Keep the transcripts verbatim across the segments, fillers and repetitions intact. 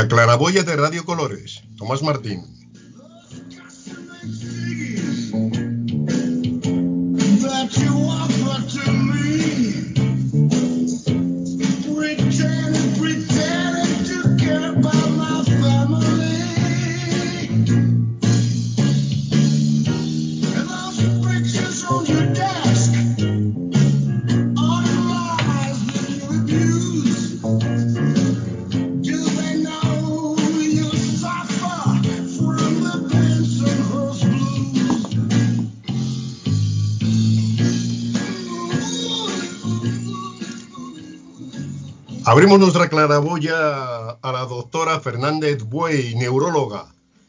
La claraboya de Radio Colores, Tomás Martín. Abrimos nuestra claraboya a la doctora Fernández Buey, neuróloga.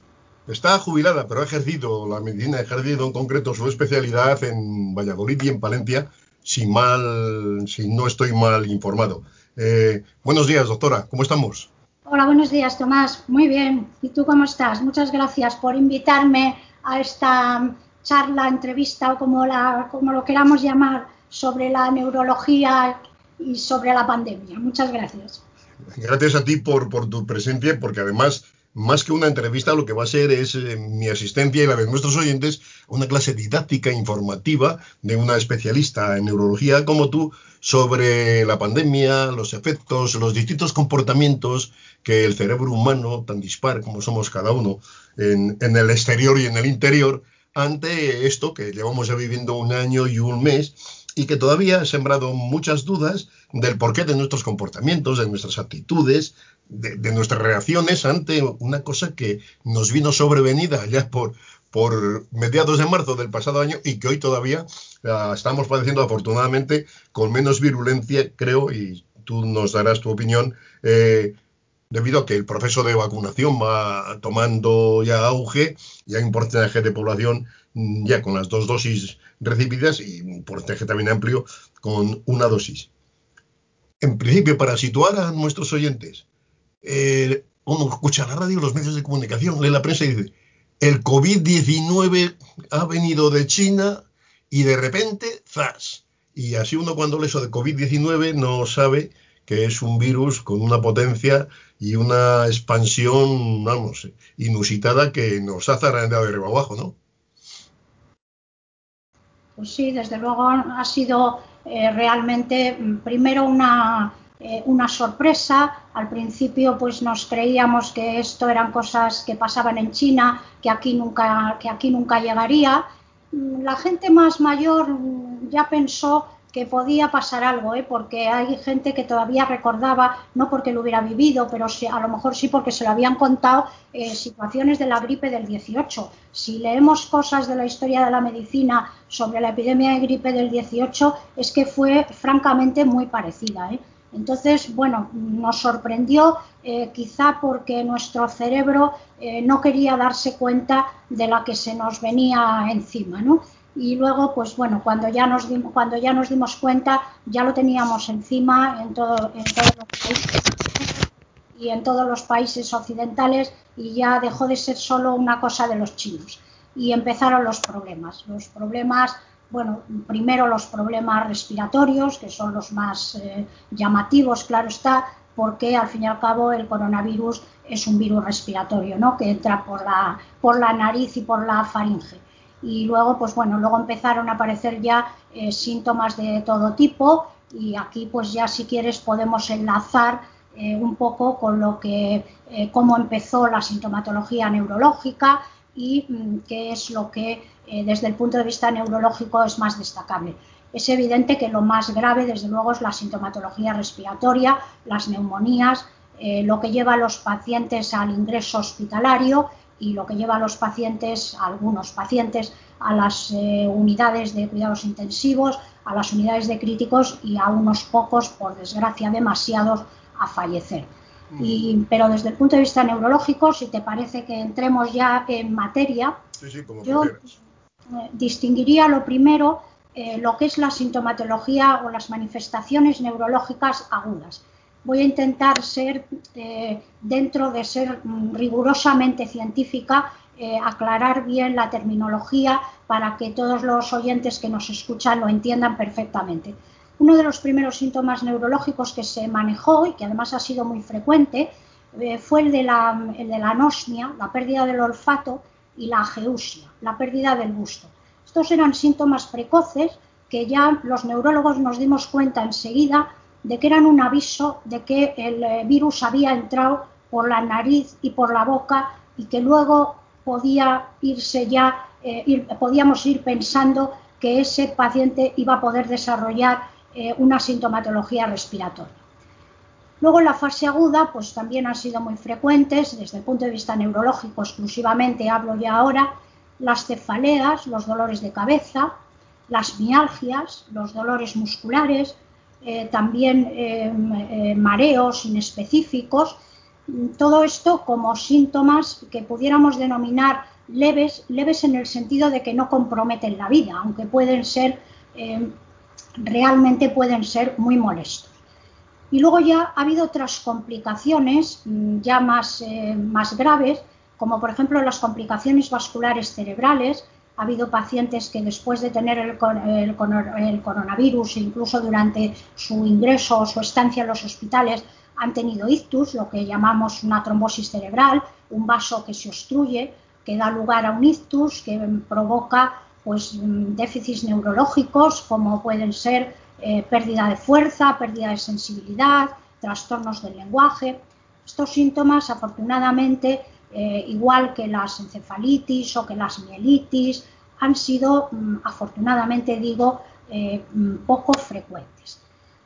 Está jubilada, pero ha ejercido la medicina, ha ejercido en concreto su especialidad en Valladolid y en Palencia, si mal, si no estoy mal informado. Eh, buenos días, doctora, ¿cómo estamos? Hola, buenos días, Tomás. Muy bien. ¿Y tú cómo estás? Muchas gracias por invitarme a esta charla, entrevista o como, la, como lo queramos llamar, sobre la neurología y sobre la pandemia. Muchas gracias. Gracias a ti por, por tu presencia, porque además, más que una entrevista, lo que va a ser es eh, mi asistencia y la de nuestros oyentes, una clase didáctica, informativa, de una especialista en neurología como tú, sobre la pandemia, los efectos, los distintos comportamientos que el cerebro humano, tan dispar como somos cada uno, en, en el exterior y en el interior, ante esto que llevamos ya viviendo un año y un mes, y que todavía ha sembrado muchas dudas del porqué de nuestros comportamientos, de nuestras actitudes, de, de nuestras reacciones ante una cosa que nos vino sobrevenida ya por, por mediados de marzo del pasado año y que hoy todavía uh, estamos padeciendo, afortunadamente, con menos virulencia, creo, y tú nos darás tu opinión, eh, debido a que el proceso de vacunación va tomando ya auge y hay un porcentaje de población ya con las dos dosis recibidas y un porcentaje también amplio con una dosis. En principio, para situar a nuestros oyentes, eh, uno escucha la radio, los medios de comunicación, lee la prensa y dice: el COVID diecinueve ha venido de China y de repente, ¡zas! Y así uno cuando lee eso de COVID diecinueve no sabe que es un virus con una potencia y una expansión, vamos, inusitada que nos ha zarandeado de arriba abajo, ¿no? Pues sí, desde luego ha sido eh, realmente primero una, eh, una sorpresa. Al principio pues nos creíamos que esto eran cosas que pasaban en China, que aquí nunca, que aquí nunca llegaría. La gente más mayor ya pensó que podía pasar algo, ¿eh? Porque hay gente que todavía recordaba, no porque lo hubiera vivido, pero sí, a lo mejor sí porque se lo habían contado, eh, situaciones de la gripe del dieciocho. Si leemos cosas de la historia de la medicina sobre la epidemia de gripe del dieciocho, es que fue francamente muy parecida, ¿eh? Entonces, bueno, nos sorprendió, eh, quizá porque nuestro cerebro eh, no quería darse cuenta de la que se nos venía encima, ¿no? Y luego, pues bueno, cuando ya nos dimos, cuando ya nos dimos cuenta, ya lo teníamos encima en, todo, en todos los países y en todos los países occidentales, y ya dejó de ser solo una cosa de los chinos. Y empezaron los problemas. Los problemas, bueno, primero los problemas respiratorios, que son los más eh, llamativos, claro está, porque al fin y al cabo el coronavirus es un virus respiratorio, ¿no? Que entra por la, por la nariz y por la faringe. Y luego, pues bueno, luego empezaron a aparecer ya eh, síntomas de todo tipo, y aquí pues ya si quieres podemos enlazar eh, un poco con lo que, eh, cómo empezó la sintomatología neurológica y mmm, qué es lo que eh, desde el punto de vista neurológico es más destacable. Es evidente que lo más grave desde luego es la sintomatología respiratoria, las neumonías, eh, lo que lleva a los pacientes al ingreso hospitalario y lo que lleva a los pacientes, a algunos pacientes, a las eh, unidades de cuidados intensivos, a las unidades de críticos y a unos pocos, por desgracia demasiados, a fallecer. Y, pero desde el punto de vista neurológico, si te parece que entremos ya en materia, sí, sí, como yo eh, distinguiría lo primero, eh, lo que es la sintomatología o las manifestaciones neurológicas agudas. Voy a intentar ser, eh, dentro de ser mm, rigurosamente científica, eh, aclarar bien la terminología para que todos los oyentes que nos escuchan lo entiendan perfectamente. Uno de los primeros síntomas neurológicos que se manejó y que además ha sido muy frecuente eh, fue el de, la, el de la anosmia, la pérdida del olfato, y la ageusia, la pérdida del gusto. Estos eran síntomas precoces que ya los neurólogos nos dimos cuenta enseguida de que eran un aviso de que el eh, virus había entrado por la nariz y por la boca y que luego podía irse ya, eh, ir, podíamos ir pensando que ese paciente iba a poder desarrollar eh, una sintomatología respiratoria. Luego en la fase aguda pues también han sido muy frecuentes desde el punto de vista neurológico, exclusivamente hablo ya ahora, las cefaleas, los dolores de cabeza, las mialgias, los dolores musculares, eh, también eh, eh, mareos inespecíficos, todo esto como síntomas que pudiéramos denominar leves, leves en el sentido de que no comprometen la vida, aunque pueden ser, eh, realmente pueden ser muy molestos. Y luego ya ha habido otras complicaciones ya más, eh, más graves, como por ejemplo las complicaciones vasculares cerebrales. Ha habido pacientes que después de tener el, el, el coronavirus, incluso durante su ingreso o su estancia en los hospitales, han tenido ictus, lo que llamamos una trombosis cerebral, un vaso que se obstruye, que da lugar a un ictus, que provoca pues, déficits neurológicos, como pueden ser Eh, pérdida de fuerza, pérdida de sensibilidad, trastornos del lenguaje. Estos síntomas, afortunadamente, eh, igual que las encefalitis o que las mielitis, han sido, mm, afortunadamente digo, eh, poco frecuentes.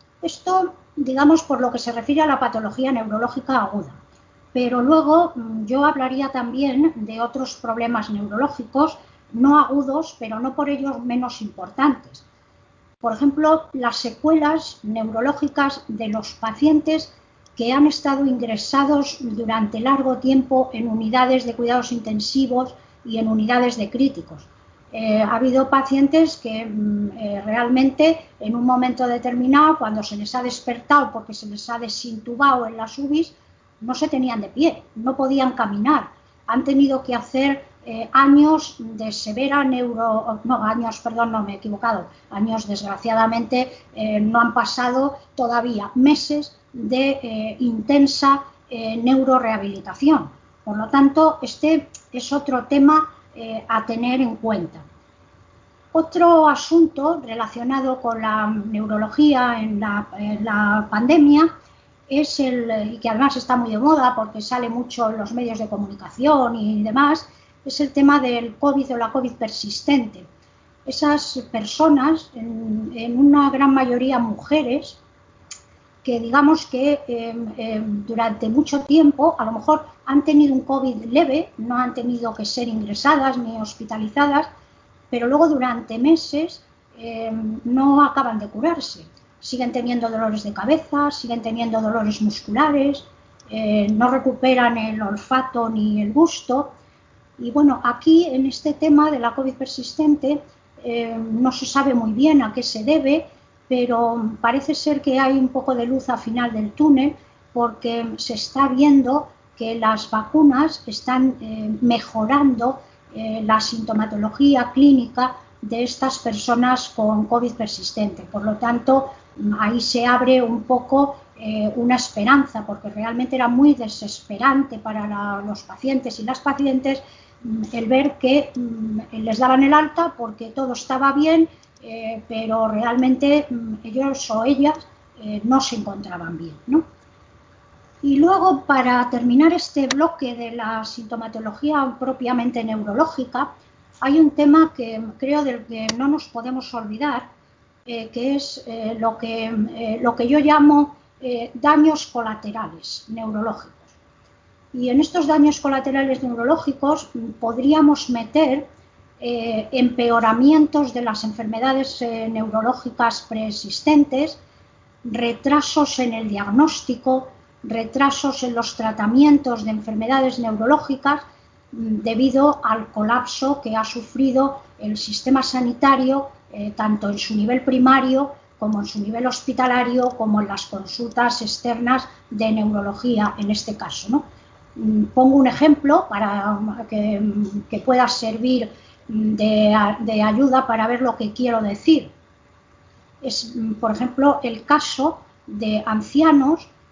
Esto, digamos, por lo que se refiere a la patología neurológica aguda. Pero luego mm, yo hablaría también de otros problemas neurológicos, no agudos, pero no por ello menos importantes. Por ejemplo, las secuelas neurológicas de los pacientes que han estado ingresados durante largo tiempo en unidades de cuidados intensivos y en unidades de críticos. Eh, ha habido pacientes que eh, realmente en un momento determinado, cuando se les ha despertado porque se les ha desintubado en las U B Is, no se tenían de pie, no podían caminar, han tenido que hacer Eh, años de severa neuro... No, años, perdón, no me he equivocado. Años, desgraciadamente, eh, no han pasado todavía meses de eh, intensa eh, neurorehabilitación. Por lo tanto, este es otro tema eh, a tener en cuenta. Otro asunto relacionado con la neurología en la, en la pandemia es el, y que además está muy de moda porque sale mucho en los medios de comunicación y demás, es el tema del COVID o la COVID persistente. Esas personas, en, en una gran mayoría mujeres, que digamos que eh, eh, durante mucho tiempo a lo mejor han tenido un COVID leve, no han tenido que ser ingresadas ni hospitalizadas, pero luego durante meses eh, no acaban de curarse. Siguen teniendo dolores de cabeza, siguen teniendo dolores musculares, eh, no recuperan el olfato ni el gusto. Y bueno, aquí en este tema de la COVID persistente eh, no se sabe muy bien a qué se debe, pero parece ser que hay un poco de luz al final del túnel porque se está viendo que las vacunas están eh, mejorando eh, la sintomatología clínica de estas personas con COVID persistente. Por lo tanto, ahí se abre un poco eh, una esperanza, porque realmente era muy desesperante para la, los pacientes y las pacientes el ver que mm, les daban el alta porque todo estaba bien, eh, pero realmente mm, ellos o ellas eh, no se encontraban bien, ¿no? Y luego, para terminar este bloque de la sintomatología propiamente neurológica, hay un tema que creo del que no nos podemos olvidar, eh, que es eh, lo, que, eh, lo que yo llamo eh, daños colaterales neurológicos. Y en estos daños colaterales neurológicos podríamos meter eh, empeoramientos de las enfermedades eh, neurológicas preexistentes, retrasos en el diagnóstico, retrasos en los tratamientos de enfermedades neurológicas debido al colapso que ha sufrido el sistema sanitario, eh, tanto en su nivel primario como en su nivel hospitalario, como en las consultas externas de neurología en este caso, ¿no? Pongo un ejemplo para que, que pueda servir de, de ayuda para ver lo que quiero decir. Es, por ejemplo, el caso de ancianos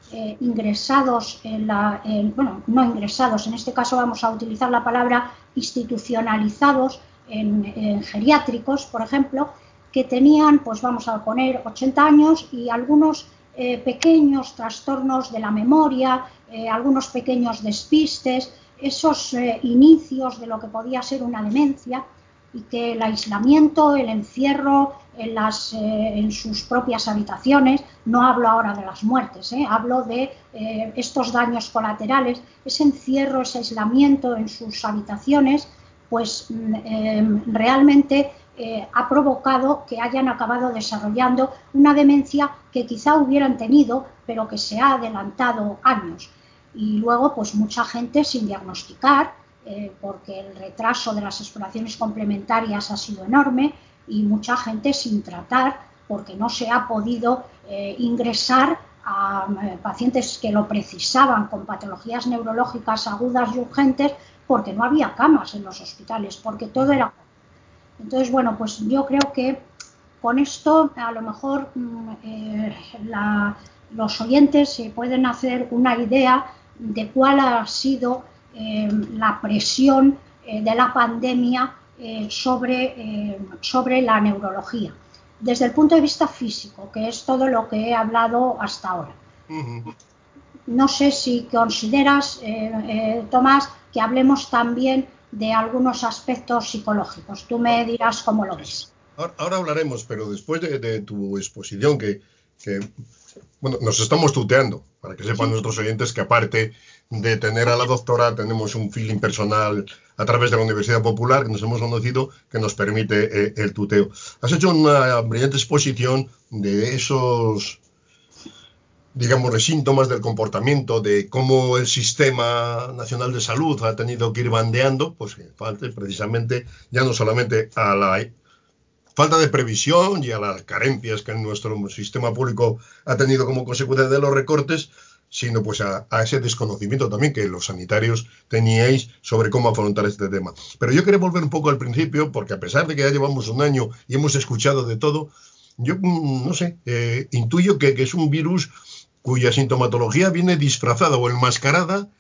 eh, ingresados en la, en, bueno, no ingresados, en este caso vamos a utilizar la palabra institucionalizados en, en geriátricos, por ejemplo, que tenían, pues vamos a poner ochenta años y algunos eh, pequeños trastornos de la memoria, eh, algunos pequeños despistes, esos eh, inicios de lo que podía ser una demencia, y que el aislamiento, el encierro en, las, eh, en sus propias habitaciones, no hablo ahora de las muertes, eh, hablo de eh, estos daños colaterales, ese encierro, ese aislamiento en sus habitaciones, pues eh, realmente eh, ha provocado que hayan acabado desarrollando una demencia que quizá hubieran tenido, pero que se ha adelantado años. Y luego, pues mucha gente sin diagnosticar, Eh, porque el retraso de las exploraciones complementarias ha sido enorme, y mucha gente sin tratar porque no se ha podido eh, ingresar a eh, pacientes que lo precisaban con patologías neurológicas agudas y urgentes, porque no había camas en los hospitales, porque todo era... Entonces, bueno, pues yo creo que con esto a lo mejor eh, la, los oyentes se pueden hacer una idea de cuál ha sido eh, la presión eh, de la pandemia eh, sobre, eh, sobre la neurología, desde el punto de vista físico, que es todo lo que he hablado hasta ahora. Uh-huh. No sé si consideras, eh, eh, Tomás, que hablemos también de algunos aspectos psicológicos. Tú me dirás cómo lo ves. Ahora, ahora hablaremos, pero después de, de tu exposición, que, que bueno, nos estamos tuteando, para que sepan sí. nuestros oyentes que aparte de tener a la doctora, tenemos un feeling personal a través de la Universidad Popular, que nos hemos conocido, que nos permite eh, el tuteo. Has hecho una brillante exposición de esos, digamos, de síntomas del comportamiento, de cómo el Sistema Nacional de Salud ha tenido que ir bandeando, pues que falte precisamente ya no solamente a la falta de previsión y a las carencias que en nuestro sistema público ha tenido como consecuencia de los recortes, sino pues a, a ese desconocimiento también que los sanitarios teníais sobre cómo afrontar este tema. Pero yo quería volver un poco al principio, porque a pesar de que ya llevamos un año y hemos escuchado de todo, yo no sé, eh, intuyo que, que es un virus cuya sintomatología viene disfrazada o enmascarada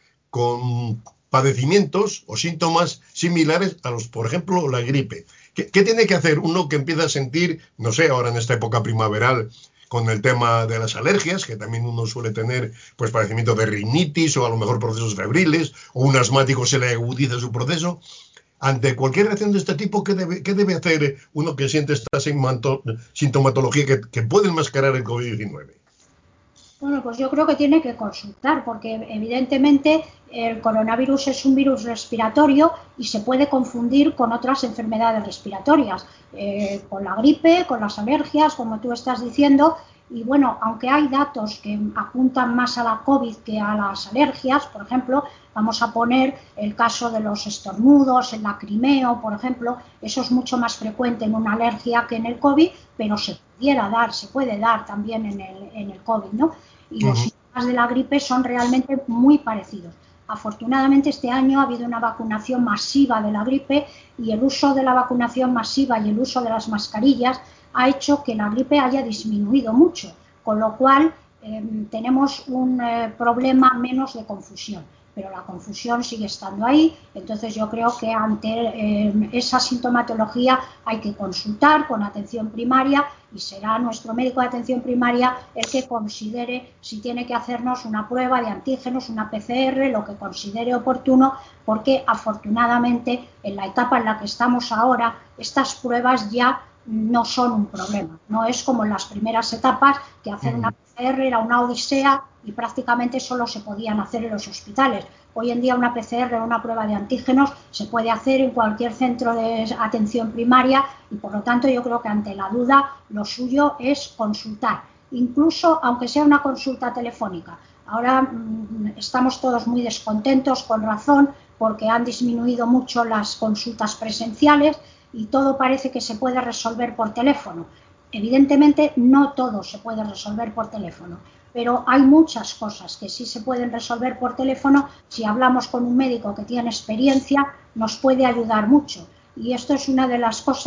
con padecimientos o síntomas similares a los, por ejemplo, la gripe. ¿Qué, ¿Qué tiene que hacer uno que empieza a sentir, no sé, ahora en esta época primaveral, con el tema de las alergias, que también uno suele tener pues padecimiento de rinitis o a lo mejor procesos febriles, o un asmático se le agudiza su proceso? Ante cualquier reacción de este tipo, ¿qué debe, qué debe hacer uno que siente esta sintomatología que, que puede enmascarar el COVID diecinueve? Bueno, pues yo creo que tiene que consultar, porque evidentemente el coronavirus es un virus respiratorio y se puede confundir con otras enfermedades respiratorias, eh, con la gripe, con las alergias, como tú estás diciendo. Y bueno, aunque hay datos que apuntan más a la COVID que a las alergias, por ejemplo, vamos a poner el caso de los estornudos, el lacrimeo, por ejemplo, eso es mucho más frecuente en una alergia que en el COVID, pero se pudiera dar, se puede dar también en el, en el COVID, ¿no? Y los uh-huh. síntomas de la gripe son realmente muy parecidos. Afortunadamente este año ha habido una vacunación masiva de la gripe, y el uso de la vacunación masiva y el uso de las mascarillas ha hecho que la gripe haya disminuido mucho, con lo cual eh, tenemos un eh, problema menos de confusión, pero la confusión sigue estando ahí. Entonces yo creo que ante eh, esa sintomatología hay que consultar con atención primaria, y será nuestro médico de atención primaria el que considere si tiene que hacernos una prueba de antígenos, una P C R, lo que considere oportuno, porque afortunadamente en la etapa en la que estamos ahora, estas pruebas ya no son un problema. No es como en las primeras etapas, que hacer una P C R era una odisea y prácticamente solo se podían hacer en los hospitales. Hoy en día una P C R o una prueba de antígenos se puede hacer en cualquier centro de atención primaria, y por lo tanto yo creo que ante la duda lo suyo es consultar, incluso aunque sea una consulta telefónica. Ahora mmm, estamos todos muy descontentos, con razón, porque han disminuido mucho las consultas presenciales y todo parece que se puede resolver por teléfono. Evidentemente no todo se puede resolver por teléfono, pero hay muchas cosas que sí se pueden resolver por teléfono. Si hablamos con un médico que tiene experiencia, nos puede ayudar mucho, y esto es una de las cosas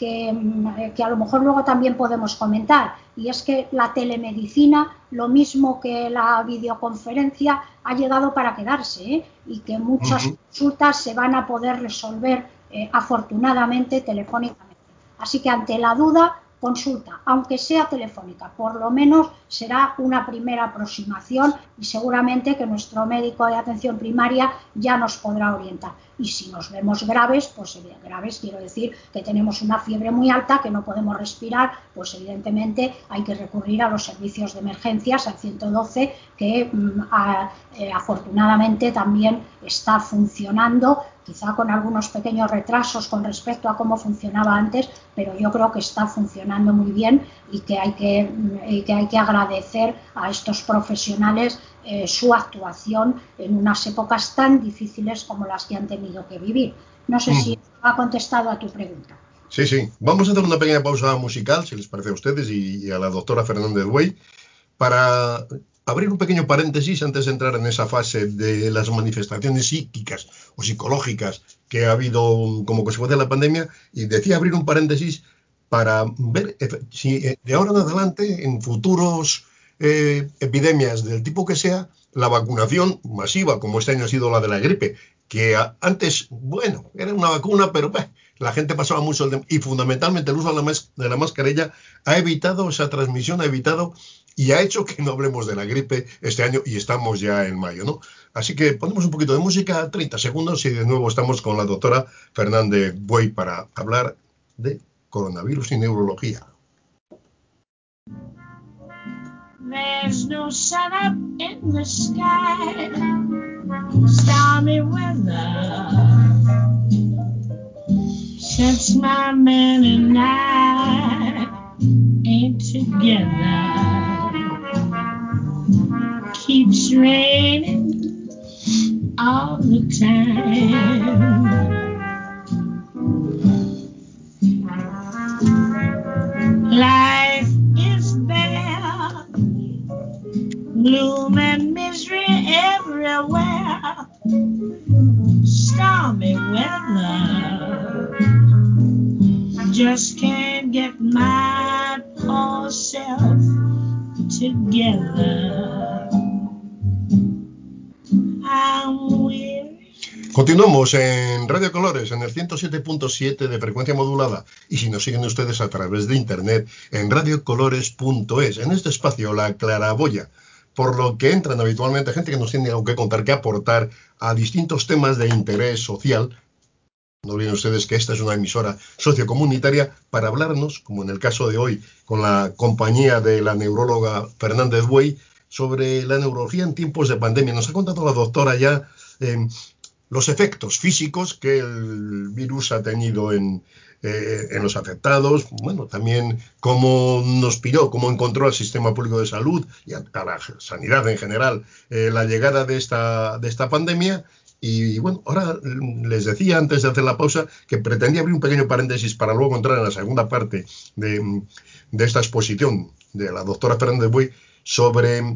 que, que a lo mejor luego también podemos comentar, y es que la telemedicina, lo mismo que la videoconferencia, ha llegado para quedarse, ¿eh? Y que muchas Ujú. consultas se van a poder resolver eh, afortunadamente telefónicamente. Así que ante la duda, consulta, aunque sea telefónica, por lo menos será una primera aproximación y seguramente que nuestro médico de atención primaria ya nos podrá orientar. Y si nos vemos graves, pues graves quiero decir que tenemos una fiebre muy alta, que no podemos respirar, pues evidentemente hay que recurrir a los servicios de emergencias, al ciento doce, que mm, a, eh, afortunadamente también está funcionando, quizá con algunos pequeños retrasos con respecto a cómo funcionaba antes, pero yo creo que está funcionando muy bien y que hay que, y que, hay que agradecer a estos profesionales eh, su actuación en unas épocas tan difíciles como las que han tenido que vivir. No sé si Ujú. ha contestado a tu pregunta. Sí, sí. Vamos a hacer una pequeña pausa musical, si les parece a ustedes y, y a la doctora Fernández Buey, para abrir un pequeño paréntesis antes de entrar en esa fase de las manifestaciones psíquicas o psicológicas que ha habido como consecuencia de la pandemia, y decía abrir un paréntesis para ver si de ahora en adelante, en futuros eh, epidemias del tipo que sea, la vacunación masiva, como este año ha sido la de la gripe, que a, antes, bueno, era una vacuna, pero bah, la gente pasaba mucho, el de, y fundamentalmente el uso de la, mas, de la mascarilla ha evitado esa transmisión, ha evitado y ha hecho que no hablemos de la gripe este año, y estamos ya en mayo, ¿no? Así que ponemos un poquito de música, treinta segundos, y de nuevo estamos con la doctora Fernández Buey para hablar de coronavirus y neurología. There's no sun up in the sky, stormy weather, since my man and I ain't together. Keeps raining all the time. Life is bare, gloom and misery everywhere, stormy weather. Just can't get my poor self together. I'm weary. Continuamos en Radio Colores, en el ciento siete punto siete de frecuencia modulada, y si nos siguen ustedes a través de internet, en radio colores punto es. En este espacio, La Claraboya, por lo que entran habitualmente gente que nos tiene algo que contar, que aportar a distintos temas de interés social. No olviden ustedes que esta es una emisora sociocomunitaria para hablarnos, como en el caso de hoy, con la compañía de la neuróloga Fernández Buey, sobre la neurología en tiempos de pandemia. Nos ha contado la doctora ya eh, los efectos físicos que el virus ha tenido en, eh, en los afectados, bueno, también cómo nos piró, cómo encontró al sistema público de salud y a, a la sanidad en general eh, la llegada de esta, de esta pandemia. Y bueno, ahora les decía antes de hacer la pausa que pretendía abrir un pequeño paréntesis para luego entrar en la segunda parte de, de esta exposición de la doctora Fernández Buey sobre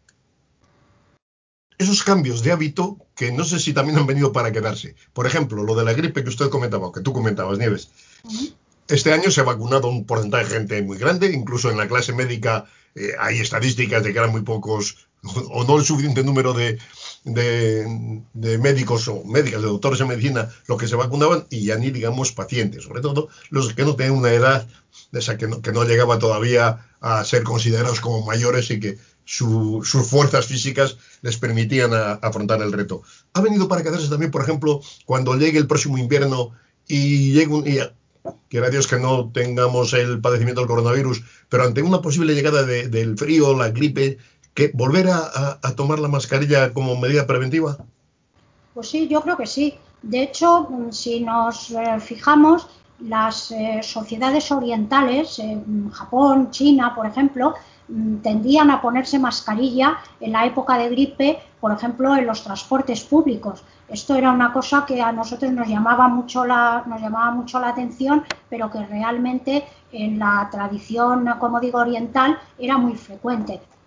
esos cambios de hábito que no sé si también han venido para quedarse. Por ejemplo, lo de la gripe que usted comentaba, o que tú comentabas, Nieves. Uh-huh. Este año se ha vacunado un porcentaje de gente muy grande, incluso en la clase médica eh, hay estadísticas de que eran muy pocos o no el suficiente número de, de, de médicos o médicas, de doctores en medicina, los que se vacunaban, y ya ni digamos pacientes, sobre todo los que no tenían una edad de esa que no, que no llegaba todavía a ser considerados como mayores y que su, sus fuerzas físicas les permitían a, a afrontar el reto. Ha venido para quedarse también, por ejemplo, cuando llegue el próximo invierno y llegue un día, quiera Dios que no tengamos el padecimiento del coronavirus, pero ante una posible llegada de, del frío, la gripe, que volver a, a, a tomar la mascarilla como medida preventiva. Pues sí, yo creo que sí. De hecho, si nos eh, fijamos, las eh, sociedades orientales, eh, Japón, China, por ejemplo, tendían a ponerse mascarilla en la época de gripe, por ejemplo, en los transportes públicos. Esto era una cosa que a nosotros nos llamaba mucho la, nos llamaba mucho la atención, pero que realmente en la tradición, como digo, oriental era muy frecuente.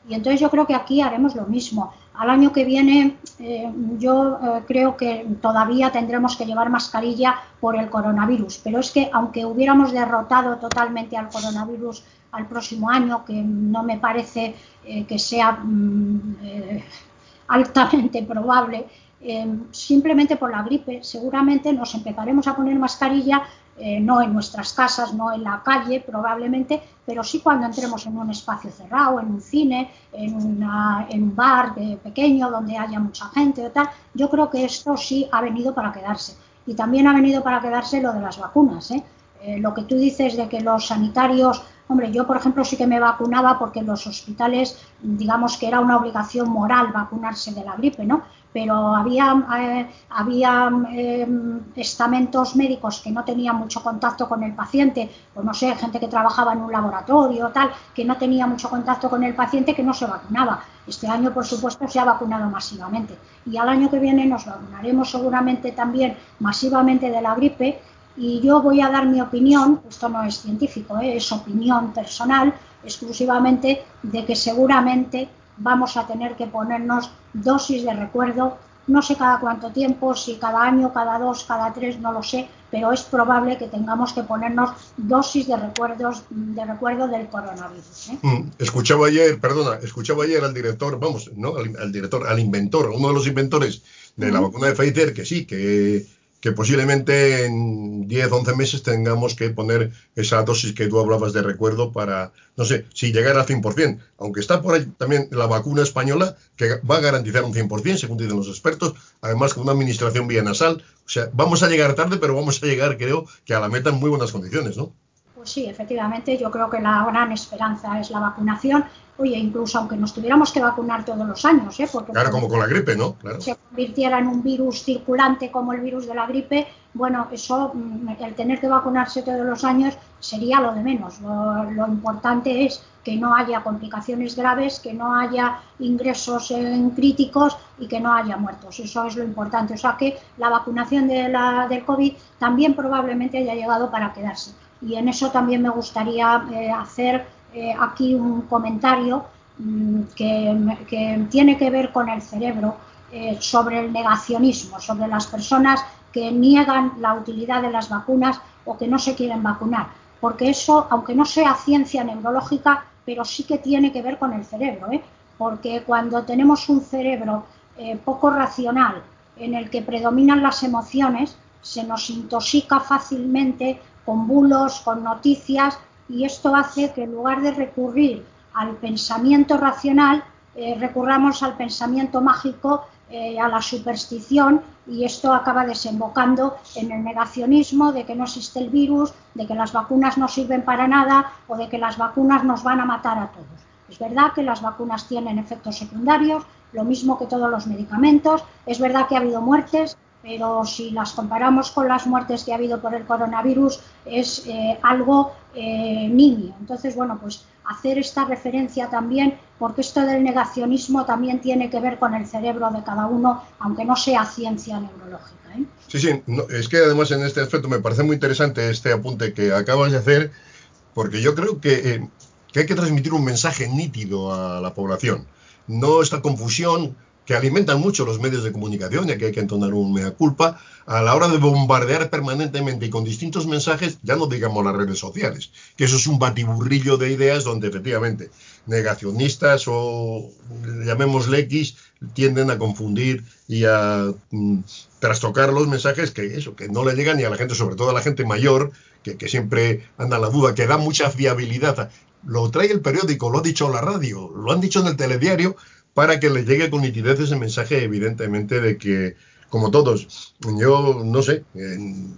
Y entonces yo creo que aquí haremos lo mismo. Al año que viene eh, yo eh, creo que todavía tendremos que llevar mascarilla por el coronavirus, pero es que aunque hubiéramos derrotado totalmente al coronavirus al próximo año, que no me parece eh, que sea mm, eh, altamente probable, eh, simplemente por la gripe, seguramente nos empezaremos a poner mascarilla, eh, no en nuestras casas, no en la calle probablemente, pero sí cuando entremos en un espacio cerrado, en un cine, en, una, en un bar de pequeño donde haya mucha gente o tal. Yo creo que esto sí ha venido para quedarse. Y también ha venido para quedarse lo de las vacunas, ¿eh? Eh, lo que tú dices de que los sanitarios, hombre, yo por ejemplo sí que me vacunaba porque en los hospitales, digamos que era una obligación moral vacunarse de la gripe, ¿no? Pero había, eh, había eh, estamentos médicos que no tenían mucho contacto con el paciente, pues no sé, gente que trabajaba en un laboratorio o tal, que no tenía mucho contacto con el paciente, que no se vacunaba. Este año, por supuesto, se ha vacunado masivamente. Y al año que viene nos vacunaremos seguramente también masivamente de la gripe. Y yo voy a dar mi opinión, esto no es científico, ¿eh? Es opinión personal, exclusivamente de que seguramente vamos a tener que ponernos dosis de recuerdo, no sé cada cuánto tiempo, si cada año, cada dos, cada tres, no lo sé, pero es probable que tengamos que ponernos dosis de recuerdos de recuerdo del coronavirus, ¿eh? Mm, escuchaba ayer, perdona, escuchaba ayer al director, vamos, no al, al director, al inventor, uno de los inventores de la Uh-huh. vacuna de Pfizer, que sí, que, que posiblemente en diez, once meses tengamos que poner esa dosis que tú hablabas de recuerdo para, no sé, si llegar al cien por ciento, aunque está por ahí también la vacuna española, que va a garantizar un cien por ciento, según dicen los expertos, además con una administración vía nasal. O sea, vamos a llegar tarde, pero vamos a llegar, creo, que a la meta en muy buenas condiciones, ¿no? Pues sí, efectivamente, yo creo que la gran esperanza es la vacunación. Oye, incluso aunque nos tuviéramos que vacunar todos los años, ¿eh? Porque Claro, como con la gripe, ¿no? Claro. se convirtiera en un virus circulante como el virus de la gripe, bueno, eso, el tener que vacunarse todos los años sería lo de menos. Lo, lo importante es que no haya complicaciones graves, que no haya ingresos en críticos y que no haya muertos. Eso es lo importante. O sea que la vacunación de la, del COVID también probablemente haya llegado para quedarse. Y en eso también me gustaría eh, hacer eh, aquí un comentario mmm, que, que tiene que ver con el cerebro, eh, sobre el negacionismo, sobre las personas que niegan la utilidad de las vacunas o que no se quieren vacunar. Porque eso, aunque no sea ciencia neurológica, pero sí que tiene que ver con el cerebro, ¿eh? Porque cuando tenemos un cerebro eh, poco racional, en el que predominan las emociones, se nos intoxica fácilmente con bulos, con noticias, y esto hace que en lugar de recurrir al pensamiento racional, eh, recurramos al pensamiento mágico, eh, a la superstición, y esto acaba desembocando en el negacionismo de que no existe el virus, de que las vacunas no sirven para nada o de que las vacunas nos van a matar a todos. Es verdad que las vacunas tienen efectos secundarios, lo mismo que todos los medicamentos, es verdad que ha habido muertes, pero si las comparamos con las muertes que ha habido por el coronavirus es eh, algo eh, nimio. Entonces, bueno, pues hacer esta referencia también, porque esto del negacionismo también tiene que ver con el cerebro de cada uno, aunque no sea ciencia neurológica, ¿eh? Sí, sí, no, es que además en este aspecto me parece muy interesante este apunte que acabas de hacer, porque yo creo que, eh, que hay que transmitir un mensaje nítido a la población. No esta confusión que alimentan mucho los medios de comunicación, ya que hay que entonar un mea culpa, a la hora de bombardear permanentemente y con distintos mensajes, ya no digamos las redes sociales, que eso es un batiburrillo de ideas donde efectivamente negacionistas o llamémosle X tienden a confundir y a mm, trastocar los mensajes que eso, que no le llegan ni a la gente, sobre todo a la gente mayor, que, que siempre anda en la duda, que da mucha fiabilidad. Lo trae el periódico, lo ha dicho la radio, lo han dicho en el telediario, para que le llegue con nitidez ese mensaje, evidentemente, de que, como todos, yo no sé, eh,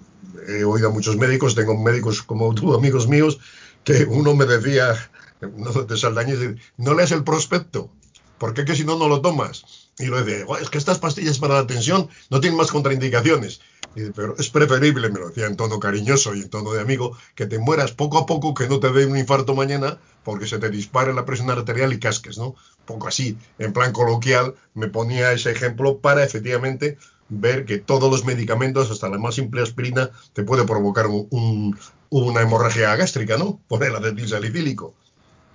he oído a muchos médicos, tengo médicos como tú, amigos míos, que uno me decía, no de Saldaña, no lees el prospecto, porque que si no, no lo tomas. Y lo dice, es que estas pastillas para la tensión no tienen más contraindicaciones. Y, pero es preferible, me lo decía en tono cariñoso y en tono de amigo, que te mueras poco a poco, que no te dé un infarto mañana, porque se te dispare la presión arterial y casques, ¿no? Poco así, en plan coloquial, me ponía ese ejemplo para efectivamente ver que todos los medicamentos, hasta la más simple aspirina, te puede provocar un, un, una hemorragia gástrica, ¿no? Por el acetilsalicílico.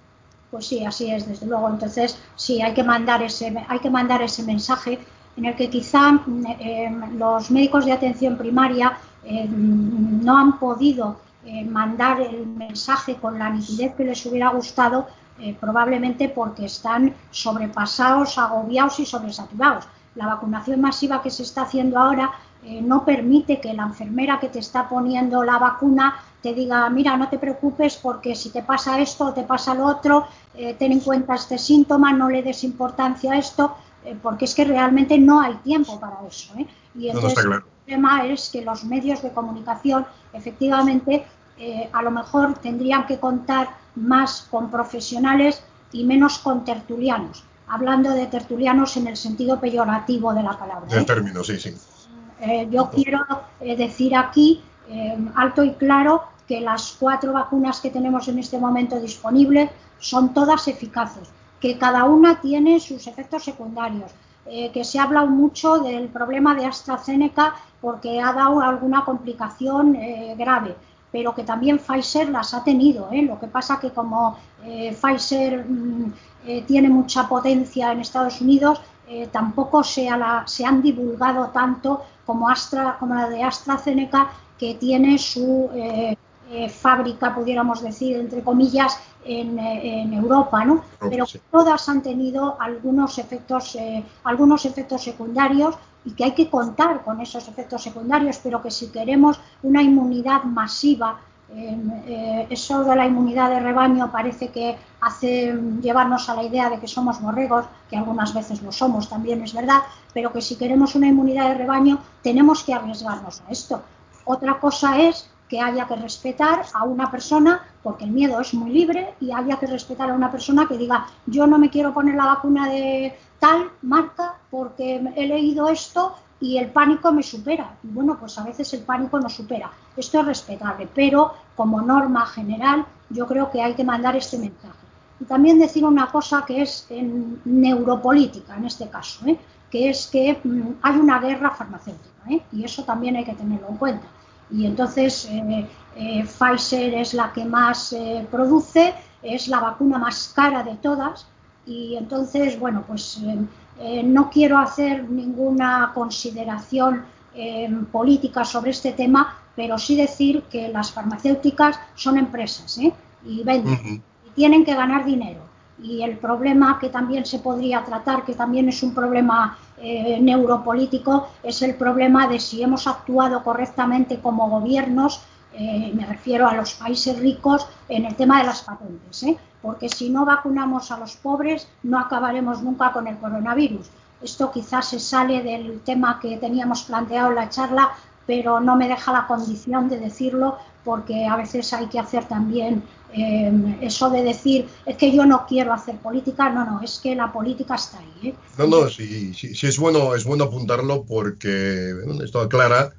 Pues sí, así es, desde luego. Entonces, sí, hay que mandar ese, hay que mandar ese mensaje en el que quizá eh, los médicos de atención primaria eh, no han podido eh, mandar el mensaje con la nitidez que les hubiera gustado, eh, probablemente porque están sobrepasados, agobiados y sobresaturados. La vacunación masiva que se está haciendo ahora eh, no permite que la enfermera que te está poniendo la vacuna te diga, mira, no te preocupes porque si te pasa esto o te pasa lo otro, eh, ten en cuenta este síntoma, no le des importancia a esto, eh, porque es que realmente no hay tiempo para eso, ¿eh? Y No, no está entonces claro. el problema es que los medios de comunicación efectivamente eh, a lo mejor tendrían que contar más con profesionales y menos con tertulianos, hablando de tertulianos en el sentido peyorativo de la palabra, Del ¿eh? término, sí, sí. Eh, yo quiero eh, decir aquí, eh, alto y claro, que las cuatro vacunas que tenemos en este momento disponibles son todas eficaces, que cada una tiene sus efectos secundarios, eh, que se ha hablado mucho del problema de AstraZeneca porque ha dado alguna complicación eh, grave, pero que también Pfizer las ha tenido, ¿eh? Lo que pasa que como eh, Pfizer mmm, eh, tiene mucha potencia en Estados Unidos, eh, tampoco se, la, se han divulgado tanto como, Astra, como la de AstraZeneca, que tiene su eh, eh, fábrica, pudiéramos decir, entre comillas, en, eh, en Europa, ¿no? Pero Sí. todas han tenido algunos efectos, eh, algunos efectos secundarios y que hay que contar con esos efectos secundarios, pero que si queremos una inmunidad masiva, eh, eh, eso de la inmunidad de rebaño parece que hace llevarnos a la idea de que somos borregos, que algunas veces lo somos, también es verdad, pero que si queremos una inmunidad de rebaño tenemos que arriesgarnos a esto. Otra cosa es que haya que respetar a una persona, porque el miedo es muy libre, y haya que respetar a una persona que diga, yo no me quiero poner la vacuna de tal marca porque he leído esto y el pánico me supera. Y bueno, pues a veces el pánico nos supera. Esto es respetable, pero como norma general yo creo que hay que mandar este mensaje. Y también decir una cosa que es en neuropolítica, en este caso, ¿eh? que es que mmm, hay una guerra farmacéutica, ¿eh? y eso también hay que tenerlo en cuenta. Y entonces eh, eh, Pfizer es la que más eh, produce, es la vacuna más cara de todas, y entonces, bueno, pues eh, eh, no quiero hacer ninguna consideración eh, política sobre este tema, pero sí decir que las farmacéuticas son empresas, ¿eh? y venden, uh-huh. y tienen que ganar dinero. Y el problema que también se podría tratar, que también es un problema eh, neuropolítico, es el problema de si hemos actuado correctamente como gobiernos, eh, me refiero a los países ricos, en el tema de las patentes, ¿eh? porque si no vacunamos a los pobres no acabaremos nunca con el coronavirus. Esto quizás se sale del tema que teníamos planteado en la charla, pero no me deja la condición de decirlo, porque a veces hay que hacer también eh, eso de decir, es que yo no quiero hacer política, no, no, es que la política está ahí, ¿eh? No, no, sí, sí, sí es bueno, es bueno apuntarlo porque bueno, esto aclara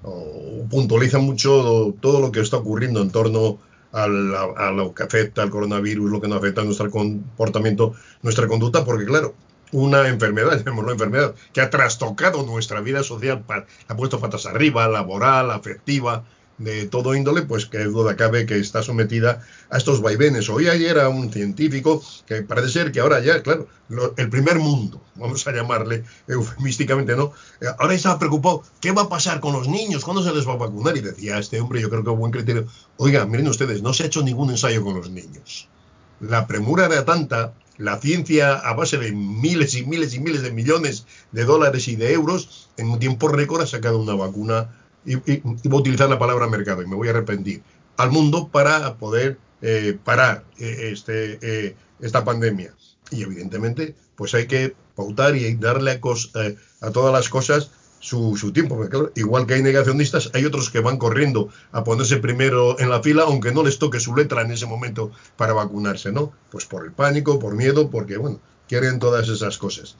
o puntualiza mucho todo lo que está ocurriendo en torno a, la, a lo que afecta al coronavirus, lo que nos afecta a nuestro comportamiento, nuestra conducta, porque claro, una enfermedad, llamémoslo enfermedad, que ha trastocado nuestra vida social, ha puesto patas arriba, laboral, afectiva, de todo índole, pues que duda cabe que está sometida a estos vaivenes. Hoy ayer era un científico que parece ser que ahora ya, claro, lo, el primer mundo, vamos a llamarle eufemísticamente, ¿no? Ahora estaba preocupado, ¿qué va a pasar con los niños? ¿Cuándo se les va a vacunar? Y decía este hombre, yo creo que buen criterio, oiga, miren ustedes, no se ha hecho ningún ensayo con los niños. La premura era tanta, la ciencia a base de miles y miles y miles de millones de dólares y de euros, en un tiempo récord ha sacado una vacuna. Y, y, y voy a utilizar la palabra mercado y me voy a arrepentir, al mundo para poder eh, parar eh, este, eh, esta pandemia. Y evidentemente, pues hay que pautar y darle a, cos, eh, a todas las cosas su, su tiempo. Porque, claro, igual que hay negacionistas, hay otros que van corriendo a ponerse primero en la fila, aunque no les toque su letra en ese momento para vacunarse, ¿no? Pues por el pánico, por miedo, porque, bueno, quieren todas esas cosas.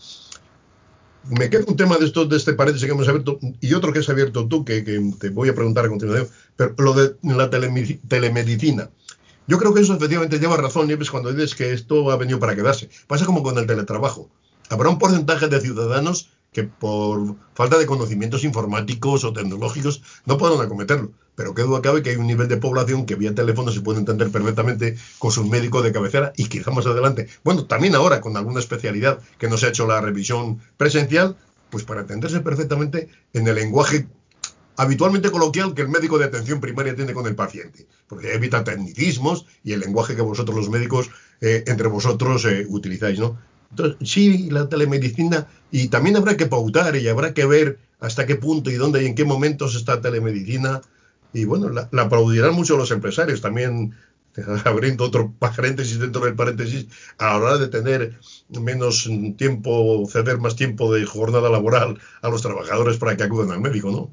Me queda un tema de esto, de este paréntesis que hemos abierto, y otro que has abierto tú, que, que te voy a preguntar a continuación, pero lo de la tele, telemedicina. Yo creo que eso efectivamente lleva razón, Nieves, cuando dices que esto ha venido para quedarse. Pasa como con el teletrabajo. Habrá un porcentaje de ciudadanos que por falta de conocimientos informáticos o tecnológicos no podrán acometerlo. Pero qué duda cabe que hay un nivel de población que vía teléfono se puede entender perfectamente con su médico de cabecera y quizá más adelante, bueno, también ahora con alguna especialidad que no se ha hecho la revisión presencial, pues para entenderse perfectamente en el lenguaje habitualmente coloquial que el médico de atención primaria tiene con el paciente, porque evita tecnicismos y el lenguaje que vosotros los médicos eh, entre vosotros eh, utilizáis, ¿no? Entonces, sí, la telemedicina, y también habrá que pautar y habrá que ver hasta qué punto y dónde y en qué momentos está telemedicina, y bueno, la, la aplaudirán mucho los empresarios, también abriendo otro paréntesis dentro del paréntesis, a la hora de tener menos tiempo, ceder más tiempo de jornada laboral a los trabajadores para que acudan al médico, ¿no?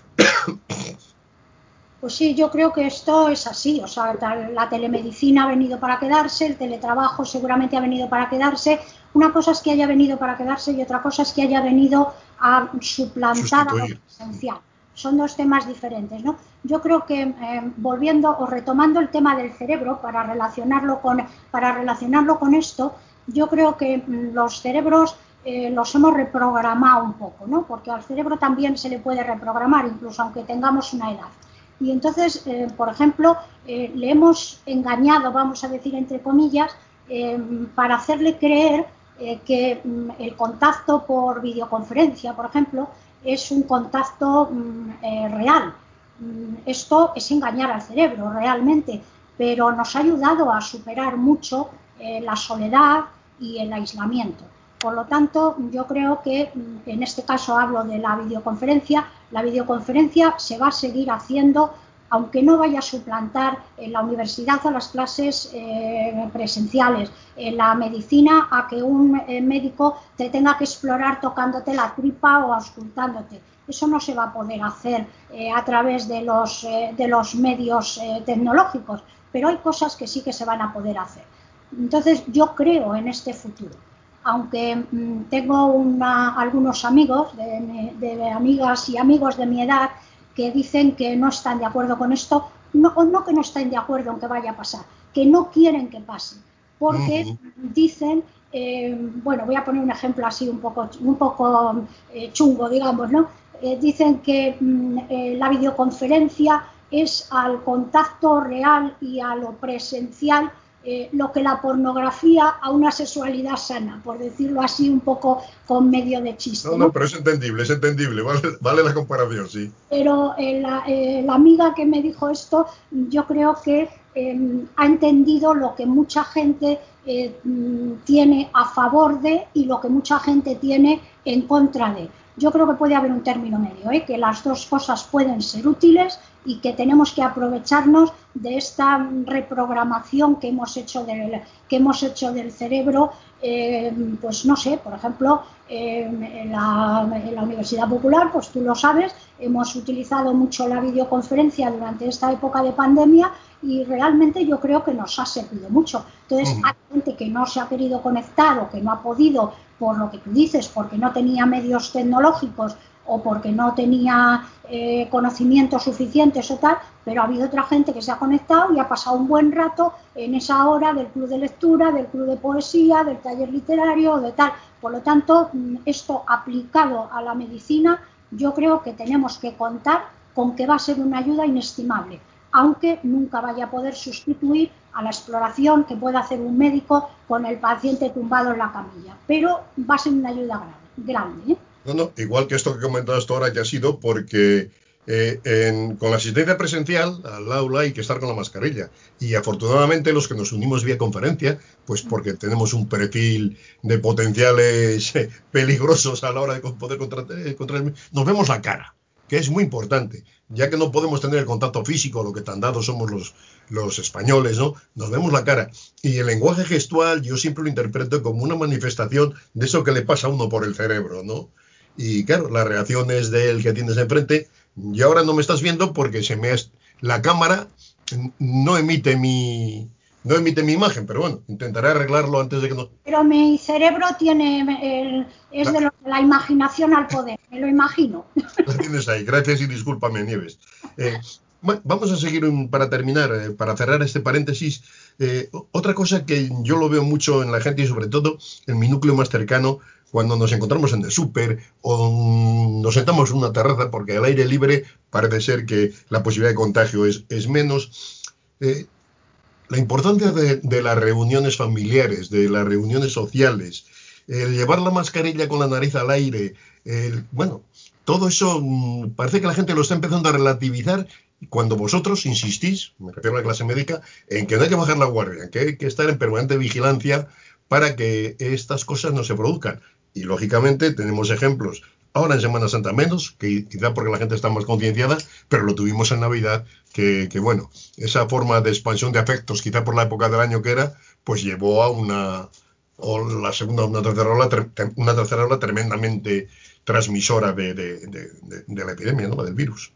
Pues sí, yo creo que esto es así, o sea, la telemedicina ha venido para quedarse, el teletrabajo seguramente ha venido para quedarse. Una cosa es que haya venido para quedarse y otra cosa es que haya venido a suplantar a lo presencial. Son dos temas diferentes, ¿no? Yo creo que eh, volviendo o retomando el tema del cerebro para relacionarlo con, para relacionarlo con esto, yo creo que mm, los cerebros eh, los hemos reprogramado un poco, ¿no? Porque al cerebro también se le puede reprogramar, incluso aunque tengamos una edad. Y entonces, eh, por ejemplo, eh, le hemos engañado, vamos a decir entre comillas, eh, para hacerle creer eh, que mm, el contacto por videoconferencia, por ejemplo, es un contacto mm, eh, real. Mm, esto es engañar al cerebro realmente, pero nos ha ayudado a superar mucho eh, la soledad y el aislamiento. Por lo tanto, yo creo que en este caso hablo de la videoconferencia. La videoconferencia se va a seguir haciendo, aunque no vaya a suplantar en la universidad a las clases eh, presenciales, en la medicina a que un eh, médico te tenga que explorar tocándote la tripa o auscultándote. Eso no se va a poder hacer eh, a través de los, eh, de los medios eh, tecnológicos, pero hay cosas que sí que se van a poder hacer. Entonces, yo creo en este futuro. Aunque mmm, tengo una, algunos amigos, de, de amigas y amigos de mi edad, que dicen que no están de acuerdo con esto, no, o no que no estén de acuerdo en que vaya a pasar, que no quieren que pase, porque uh-huh. dicen, eh, bueno, voy a poner un ejemplo así un poco, un poco eh, chungo, digamos, ¿no? Eh, dicen que mmm, eh, la videoconferencia es al contacto real y a lo presencial Eh, lo que la pornografía a una sexualidad sana, por decirlo así un poco con medio de chiste. No, no, ¿no? Pero es entendible, es entendible, vale, vale la comparación, sí. Pero eh, la, eh, la amiga que me dijo esto, yo creo que eh, ha entendido lo que mucha gente eh, tiene a favor de y lo que mucha gente tiene en contra de. Yo creo que puede haber un término medio, ¿eh? Que las dos cosas pueden ser útiles y que tenemos que aprovecharnos de esta reprogramación que hemos hecho del, que hemos hecho del cerebro, eh, pues no sé, por ejemplo, eh, en, la, en la Universidad Popular, pues tú lo sabes, hemos utilizado mucho la videoconferencia durante esta época de pandemia y realmente yo creo que nos ha servido mucho. Entonces, uh-huh. hay gente que no se ha querido conectar o que no ha podido, por lo que tú dices, porque no tenía medios tecnológicos o porque no tenía eh, conocimientos suficientes o tal, pero ha habido otra gente que se ha conectado y ha pasado un buen rato en esa hora del club de lectura, del club de poesía, del taller literario o de tal. Por lo tanto, esto aplicado a la medicina, yo creo que tenemos que contar con que va a ser una ayuda inestimable, aunque nunca vaya a poder sustituir a la exploración que pueda hacer un médico con el paciente tumbado en la camilla, pero va a ser una ayuda grande, grande, ¿eh? No, no, igual que esto que comentabas tú ahora que ha sido porque eh, en, con la asistencia presencial al aula hay que estar con la mascarilla y afortunadamente los que nos unimos vía conferencia, pues porque tenemos un perfil de potenciales eh, peligrosos a la hora de poder contratar, contratar, nos vemos la cara, que es muy importante, ya que no podemos tener el contacto físico, lo que tan dados somos los, los españoles, ¿no? Nos vemos la cara. Y el lenguaje gestual yo siempre lo interpreto como una manifestación de eso que le pasa a uno por el cerebro, ¿no? Y claro, la reacción es del que tienes enfrente. Y ahora no me estás viendo porque se me es... la cámara no emite mi no emite mi imagen, pero bueno, intentaré arreglarlo antes de que no. Pero mi cerebro tiene el, es la... de lo, la imaginación al poder, me lo imagino. La tienes ahí, gracias y discúlpame, Nieves. Eh, bueno, vamos a seguir un, para terminar, eh, para cerrar este paréntesis. Eh, otra cosa que yo lo veo mucho en la gente y sobre todo en mi núcleo más cercano, cuando nos encontramos en el súper o nos sentamos en una terraza, porque al aire libre parece ser que la posibilidad de contagio es, es menos. Eh, la importancia de, de las reuniones familiares, de las reuniones sociales, el llevar la mascarilla con la nariz al aire, el, bueno, todo eso mmm, parece que la gente lo está empezando a relativizar cuando vosotros insistís, me refiero a la clase médica, en que no hay que bajar la guardia, en que hay que estar en permanente vigilancia para que estas cosas no se produzcan. Y lógicamente tenemos ejemplos, ahora en Semana Santa menos, que quizá porque la gente está más concienciada, pero lo tuvimos en Navidad, que, que bueno, esa forma de expansión de afectos, quizá por la época del año que era, pues llevó a una, o la segunda o una tercera ola, una tercera ola tremendamente transmisora de, de, de, de, de la epidemia, ¿no? Del virus.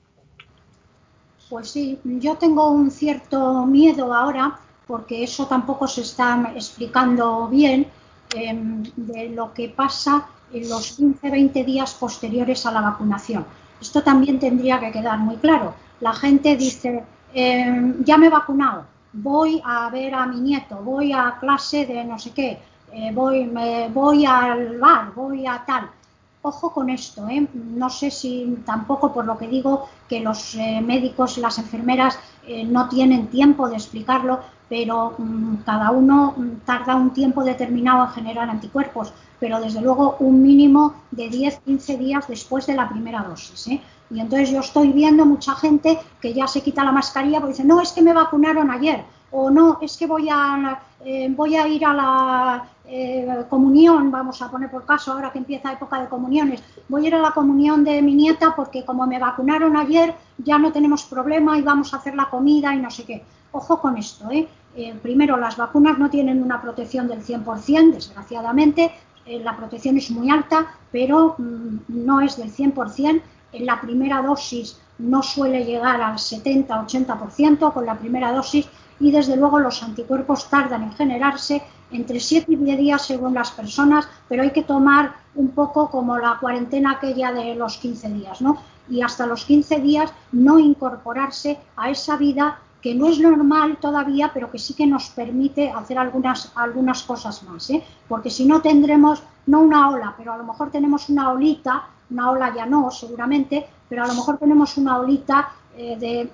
Pues sí, yo tengo un cierto miedo ahora, porque eso tampoco se está explicando bien, eh, de lo que pasa en los quince a veinte días posteriores a la vacunación. Esto también tendría que quedar muy claro. La gente dice, eh, ya me he vacunado, voy a ver a mi nieto, voy a clase de no sé qué, eh, voy, me, voy al bar, voy a tal. Ojo con esto, ¿eh? No sé si tampoco, por lo que digo, que los eh, médicos y las enfermeras eh, no tienen tiempo de explicarlo, pero mmm, cada uno mmm, tarda un tiempo determinado en generar anticuerpos, pero desde luego un mínimo de diez a quince días después de la primera dosis, ¿eh? Y entonces yo estoy viendo mucha gente que ya se quita la mascarilla porque dice, no, es que me vacunaron ayer, o no, es que voy a, eh, voy a ir a la eh, comunión, vamos a poner por caso, ahora que empieza época de comuniones, voy a ir a la comunión de mi nieta porque como me vacunaron ayer ya no tenemos problema y vamos a hacer la comida y no sé qué. Ojo con esto, ¿eh? Eh, primero, las vacunas no tienen una protección del cien por ciento, desgraciadamente, eh, la protección es muy alta, pero mmm, no es del cien por ciento. En la primera dosis no suele llegar al setenta a ochenta por ciento con la primera dosis, y desde luego los anticuerpos tardan en generarse entre siete y diez días según las personas, pero hay que tomar un poco como la cuarentena aquella de los quince días, ¿no? Y hasta los quince días no incorporarse a esa vida que no es normal todavía, pero que sí que nos permite hacer algunas, algunas cosas más, ¿eh? Porque si no tendremos, no una ola, pero a lo mejor tenemos una olita, una ola ya no, seguramente, pero a lo mejor tenemos una olita eh, de,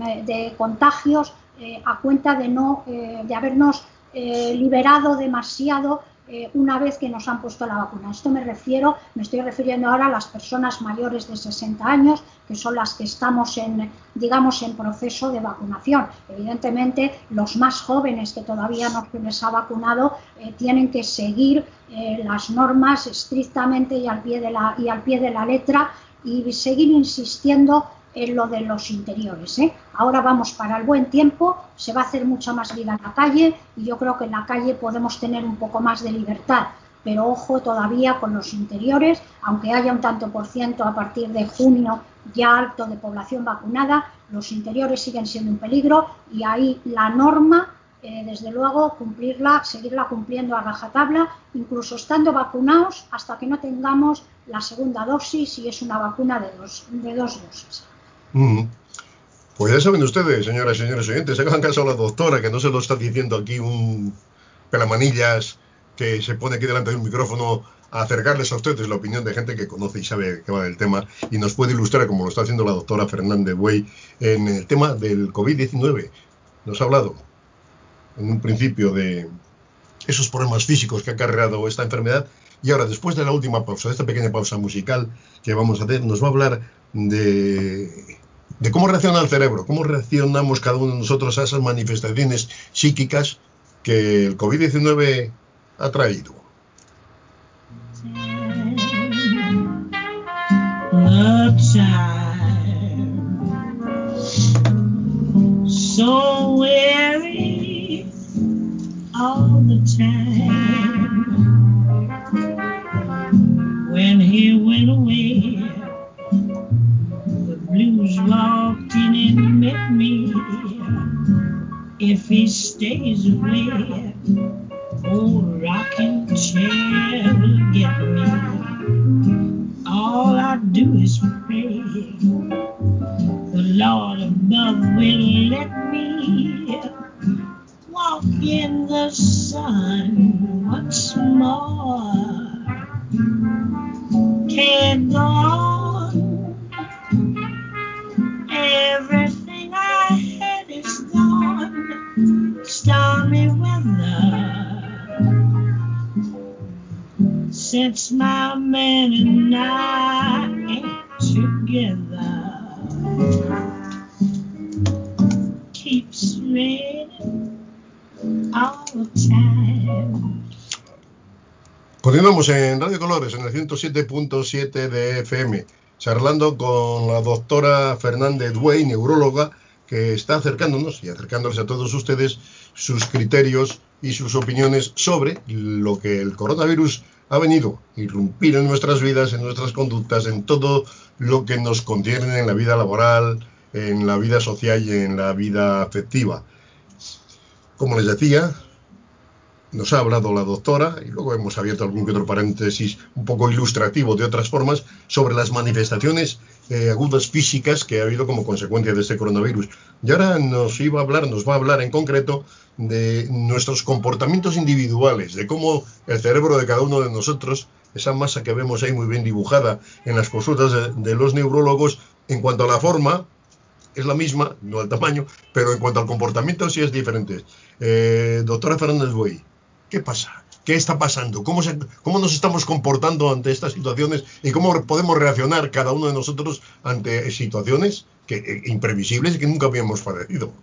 de contagios eh, a cuenta de, no, eh, de habernos eh, liberado demasiado eh, una vez que nos han puesto la vacuna. Esto me refiero, me estoy refiriendo ahora a las personas mayores de sesenta años, que son las que estamos en, digamos, en proceso de vacunación. Evidentemente, los más jóvenes que todavía no se les ha vacunado eh, tienen que seguir eh, las normas estrictamente y al pie de la, y al pie de la letra, y seguir insistiendo en lo de los interiores, ¿eh? Ahora vamos para el buen tiempo, se va a hacer mucha más vida en la calle y yo creo que en la calle podemos tener un poco más de libertad, pero ojo todavía con los interiores, aunque haya un tanto por ciento a partir de junio ya alto de población vacunada, los interiores siguen siendo un peligro y ahí la norma, eh, desde luego, cumplirla, seguirla cumpliendo a rajatabla, incluso estando vacunados hasta que no tengamos la segunda dosis, y es una vacuna de dos, de dos dosis. Mm. Pues ya saben ustedes, señoras y señores oyentes, hagan caso a la doctora, que no se lo está diciendo aquí un pelamanillas que se pone aquí delante de un micrófono a acercarles a ustedes la opinión de gente que conoce y sabe que va del tema y nos puede ilustrar, como lo está haciendo la doctora Fernández Buey, en el tema del COVID diecinueve. Nos ha hablado en un principio de esos problemas físicos que ha acarreado esta enfermedad, y ahora, después de la última pausa, de esta pequeña pausa musical que vamos a hacer, nos va a hablar de, de cómo reacciona el cerebro, cómo reaccionamos cada uno de nosotros a esas manifestaciones psíquicas que el COVID diecinueve ha traído. So weary all the time. When he went away, the blues walked in and met me. If he stays away, old rocking chair will get me. All I do is pray the Lord above will let me walk in the sun once more. since my man and I ain't together. Keeps raining all the time. Continuamos en Radio Colores, en el ciento siete punto siete de F M, charlando con la doctora Fernández Buey, neuróloga, que está acercándonos y acercándoles a todos ustedes sus criterios y sus opiniones sobre lo que el coronavirus ha venido a irrumpir en nuestras vidas, en nuestras conductas, en todo lo que nos concierne en la vida laboral, en la vida social y en la vida afectiva. Como les decía, nos ha hablado la doctora, y luego hemos abierto algún que otro paréntesis un poco ilustrativo de otras formas, sobre las manifestaciones eh, agudas físicas que ha habido como consecuencia de este coronavirus. Y ahora nos iba a hablar, nos va a hablar en concreto de nuestros comportamientos individuales, de cómo el cerebro de cada uno de nosotros, esa masa que vemos ahí muy bien dibujada en las consultas de, de los neurólogos, en cuanto a la forma, es la misma, no el tamaño, pero en cuanto al comportamiento sí es diferente. Eh, doctora Fernández Buey, ¿qué pasa? ¿Qué está pasando? ¿Cómo, se, ¿Cómo nos estamos comportando ante estas situaciones? ¿Y cómo podemos reaccionar cada uno de nosotros ante situaciones que, eh, imprevisibles que nunca habíamos padecido?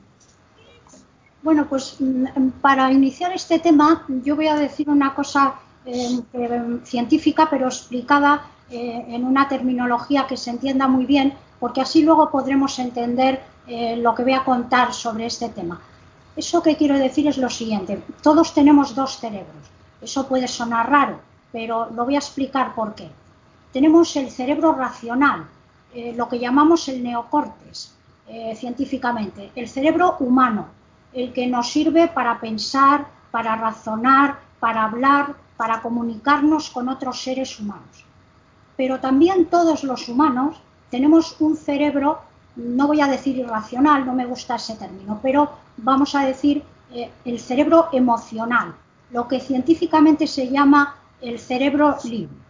Bueno, pues para iniciar este tema yo voy a decir una cosa eh, eh, científica, pero explicada eh, en una terminología que se entienda muy bien, porque así luego podremos entender eh, lo que voy a contar sobre este tema. Eso que quiero decir es lo siguiente: todos tenemos dos cerebros. Eso puede sonar raro, pero lo voy a explicar por qué. Tenemos el cerebro racional, eh, lo que llamamos el neocórtex, eh, científicamente, el cerebro humano, el que nos sirve para pensar, para razonar, para hablar, para comunicarnos con otros seres humanos. Pero también todos los humanos tenemos un cerebro, no voy a decir irracional, no me gusta ese término, pero vamos a decir eh, el cerebro emocional, lo que científicamente se llama el cerebro límbico.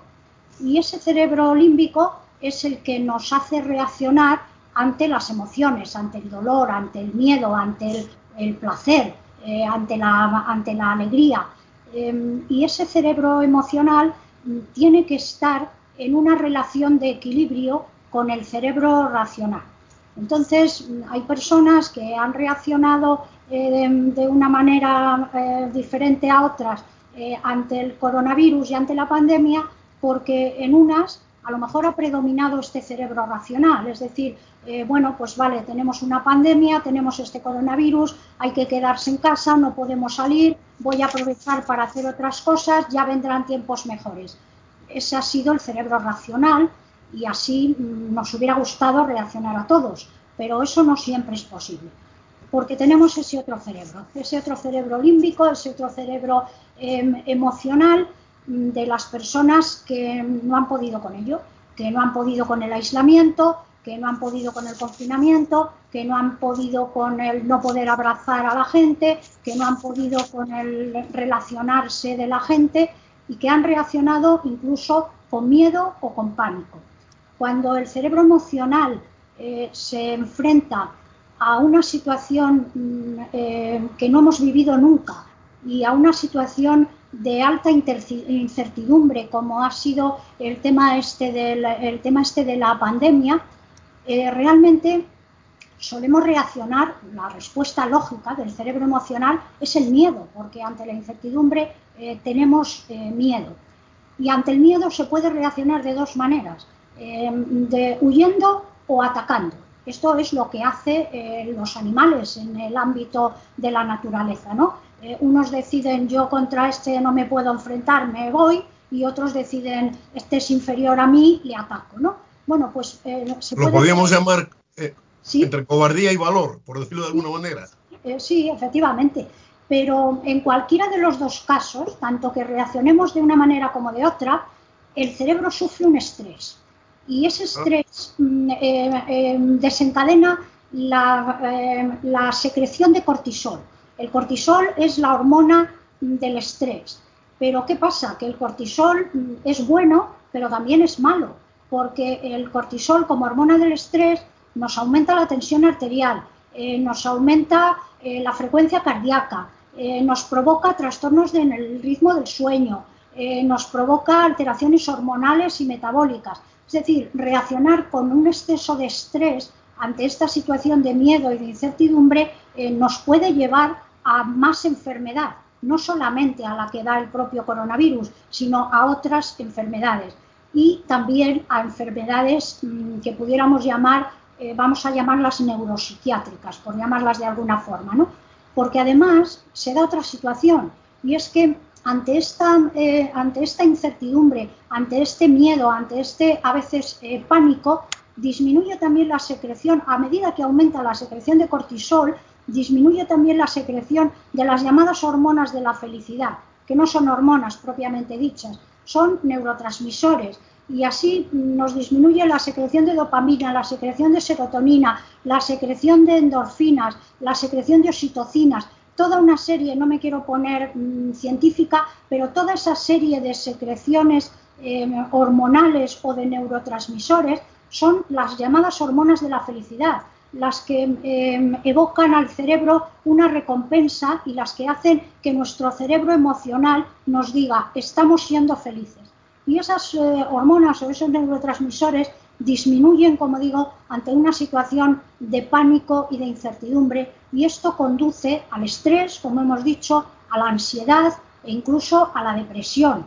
Y ese cerebro límbico es el que nos hace reaccionar ante las emociones, ante el dolor, ante el miedo, ante el, el placer, eh, ante, la, ante la alegría. Eh, y ese cerebro emocional tiene que estar en una relación de equilibrio con el cerebro racional. Entonces, hay personas que han reaccionado eh, de, de una manera eh, diferente a otras eh, ante el coronavirus y ante la pandemia, porque en unas a lo mejor ha predominado este cerebro racional, es decir, eh, bueno, pues vale, tenemos una pandemia, tenemos este coronavirus, hay que quedarse en casa, no podemos salir, voy a aprovechar para hacer otras cosas, ya vendrán tiempos mejores. Ese ha sido el cerebro racional y así mmm, nos hubiera gustado reaccionar a todos, pero eso no siempre es posible, porque tenemos ese otro cerebro, ese otro cerebro límbico, ese otro cerebro eh, emocional, de las personas que no han podido con ello, que no han podido con el aislamiento, que no han podido con el confinamiento, que no han podido con el no poder abrazar a la gente, que no han podido con el relacionarse de la gente y que han reaccionado incluso con miedo o con pánico. Cuando el cerebro emocional eh, se enfrenta a una situación eh, que no hemos vivido nunca y a una situación de alta incertidumbre, como ha sido el tema este de la, el tema este de la pandemia, eh, realmente solemos reaccionar, la respuesta lógica del cerebro emocional es el miedo, porque ante la incertidumbre eh, tenemos eh, miedo. Y ante el miedo se puede reaccionar de dos maneras, eh, de huyendo o atacando. Esto es lo que hacen eh, los animales en el ámbito de la naturaleza, ¿no? Eh, unos deciden yo contra este no me puedo enfrentar, me voy, y otros deciden este es inferior a mí, le ataco, ¿no? Bueno, pues eh, se lo puede podríamos hacer... llamar eh, ¿sí? entre cobardía y valor, por decirlo de alguna sí, manera. Eh, sí, efectivamente, pero en cualquiera de los dos casos, tanto que reaccionemos de una manera como de otra, el cerebro sufre un estrés. Y ese estrés eh, eh, desencadena la, eh, la secreción de cortisol. El cortisol es la hormona del estrés. Pero ¿qué pasa? Que el cortisol es bueno, pero también es malo, porque el cortisol como hormona del estrés nos aumenta la tensión arterial, eh, nos aumenta eh, la frecuencia cardíaca, eh, nos provoca trastornos en el ritmo del sueño, eh, nos provoca alteraciones hormonales y metabólicas. Es decir, reaccionar con un exceso de estrés ante esta situación de miedo y de incertidumbre eh, nos puede llevar a más enfermedad, no solamente a la que da el propio coronavirus, sino a otras enfermedades y también a enfermedades mmm, que pudiéramos llamar, eh, vamos a llamarlas neuropsiquiátricas, por llamarlas de alguna forma, ¿no? Porque además se da otra situación, y es que ante esta, eh, ante esta incertidumbre, ante este miedo, ante este a veces eh, pánico, disminuye también la secreción, a medida que aumenta la secreción de cortisol, disminuye también la secreción de las llamadas hormonas de la felicidad, que no son hormonas propiamente dichas, son neurotransmisores, y así nos disminuye la secreción de dopamina, la secreción de serotonina, la secreción de endorfinas, la secreción de oxitocinas, toda una serie, no me quiero poner mmm, científica, pero toda esa serie de secreciones eh, hormonales o de neurotransmisores son las llamadas hormonas de la felicidad, las que eh, evocan al cerebro una recompensa y las que hacen que nuestro cerebro emocional nos diga, estamos siendo felices. Y esas eh, hormonas o esos neurotransmisores disminuyen, como digo, ante una situación de pánico y de incertidumbre, y esto conduce al estrés, como hemos dicho, a la ansiedad e incluso a la depresión.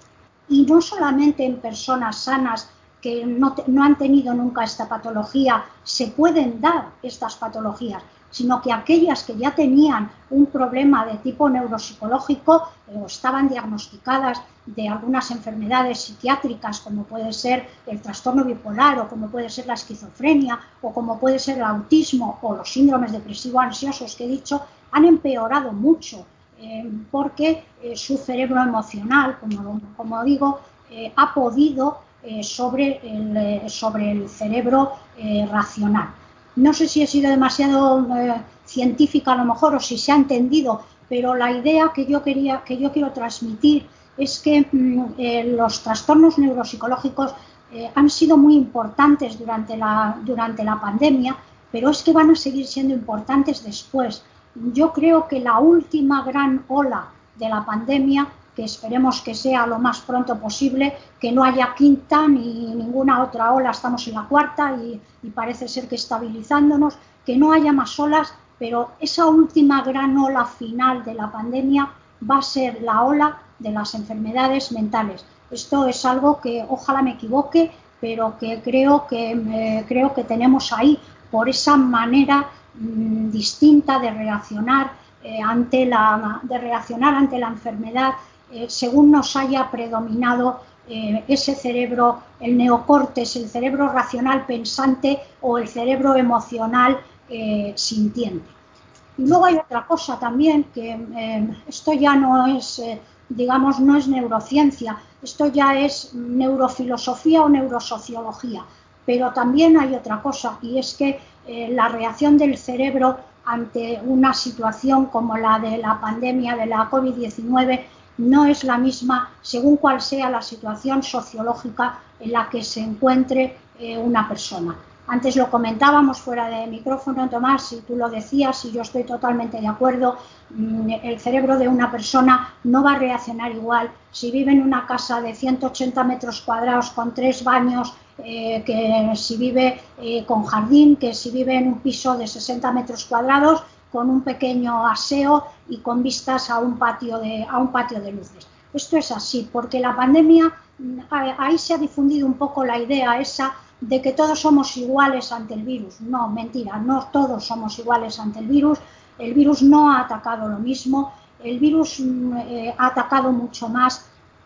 Y no solamente en personas sanas que no, te, no han tenido nunca esta patología se pueden dar estas patologías, sino que aquellas que ya tenían un problema de tipo neuropsicológico o estaban diagnosticadas de algunas enfermedades psiquiátricas, como puede ser el trastorno bipolar o como puede ser la esquizofrenia o como puede ser el autismo o los síndromes depresivos ansiosos que he dicho, han empeorado mucho eh, porque eh, su cerebro emocional, como, como digo, eh, ha podido eh, sobre, el, eh, sobre el cerebro eh, racional. No sé si he sido demasiado eh, científica a lo mejor o si se ha entendido, pero la idea que yo, quería, que yo quiero transmitir es que mm, eh, los trastornos neuropsicológicos eh, han sido muy importantes durante la, durante la pandemia, pero es que van a seguir siendo importantes después. Yo creo que la última gran ola de la pandemia, que esperemos que sea lo más pronto posible, que no haya quinta ni ninguna otra ola, estamos en la cuarta y, y parece ser que estabilizándonos, que no haya más olas, pero esa última gran ola final de la pandemia va a ser la ola de las enfermedades mentales. Esto es algo que ojalá me equivoque, pero que creo que, eh, creo que tenemos ahí por esa manera mmm, distinta de reaccionar, eh, ante la, de reaccionar ante la enfermedad eh, según nos haya predominado eh, ese cerebro, el neocórtex, el cerebro racional pensante o el cerebro emocional eh, sintiente. Y luego hay otra cosa también, que eh, esto ya no es, eh, digamos, no es neurociencia, esto ya es neurofilosofía o neurosociología, pero también hay otra cosa, y es que eh, la reacción del cerebro ante una situación como la de la pandemia de la COVID diecinueve no es la misma según cuál sea la situación sociológica en la que se encuentre eh, una persona. Antes lo comentábamos fuera de micrófono, Tomás, y tú lo decías, y yo estoy totalmente de acuerdo, el cerebro de una persona no va a reaccionar igual si vive en una casa de ciento ochenta metros cuadrados con tres baños, eh, que si vive eh, con jardín, que si vive en un piso de sesenta metros cuadrados con un pequeño aseo y con vistas a un patio de, a un patio de luces. Esto es así, porque la pandemia, ahí se ha difundido un poco la idea esa de que todos somos iguales ante el virus. No, mentira, no todos somos iguales ante el virus. El virus no ha atacado lo mismo. El virus eh, ha atacado mucho más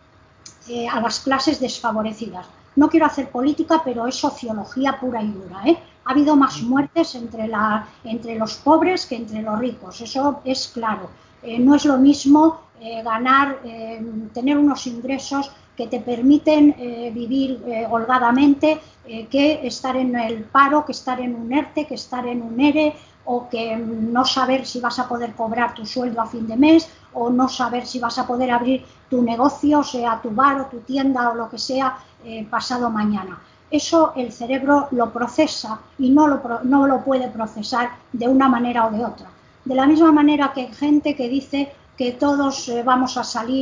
eh, a las clases desfavorecidas. No quiero hacer política, pero es sociología pura y dura, ¿eh? Ha habido más muertes entre, la, entre los pobres que entre los ricos, eso es claro. Eh, no es lo mismo eh, ganar, eh, tener unos ingresos que te permiten eh, vivir eh, holgadamente eh, que estar en el paro, que estar en un ERTE, que estar en un ERE, o que no saber si vas a poder cobrar tu sueldo a fin de mes, o no saber si vas a poder abrir tu negocio, sea tu bar o tu tienda o lo que sea, eh, pasado mañana. Eso el cerebro lo procesa y no lo, no lo puede procesar de una manera o de otra. De la misma manera que hay gente que dice que todos eh, vamos a salir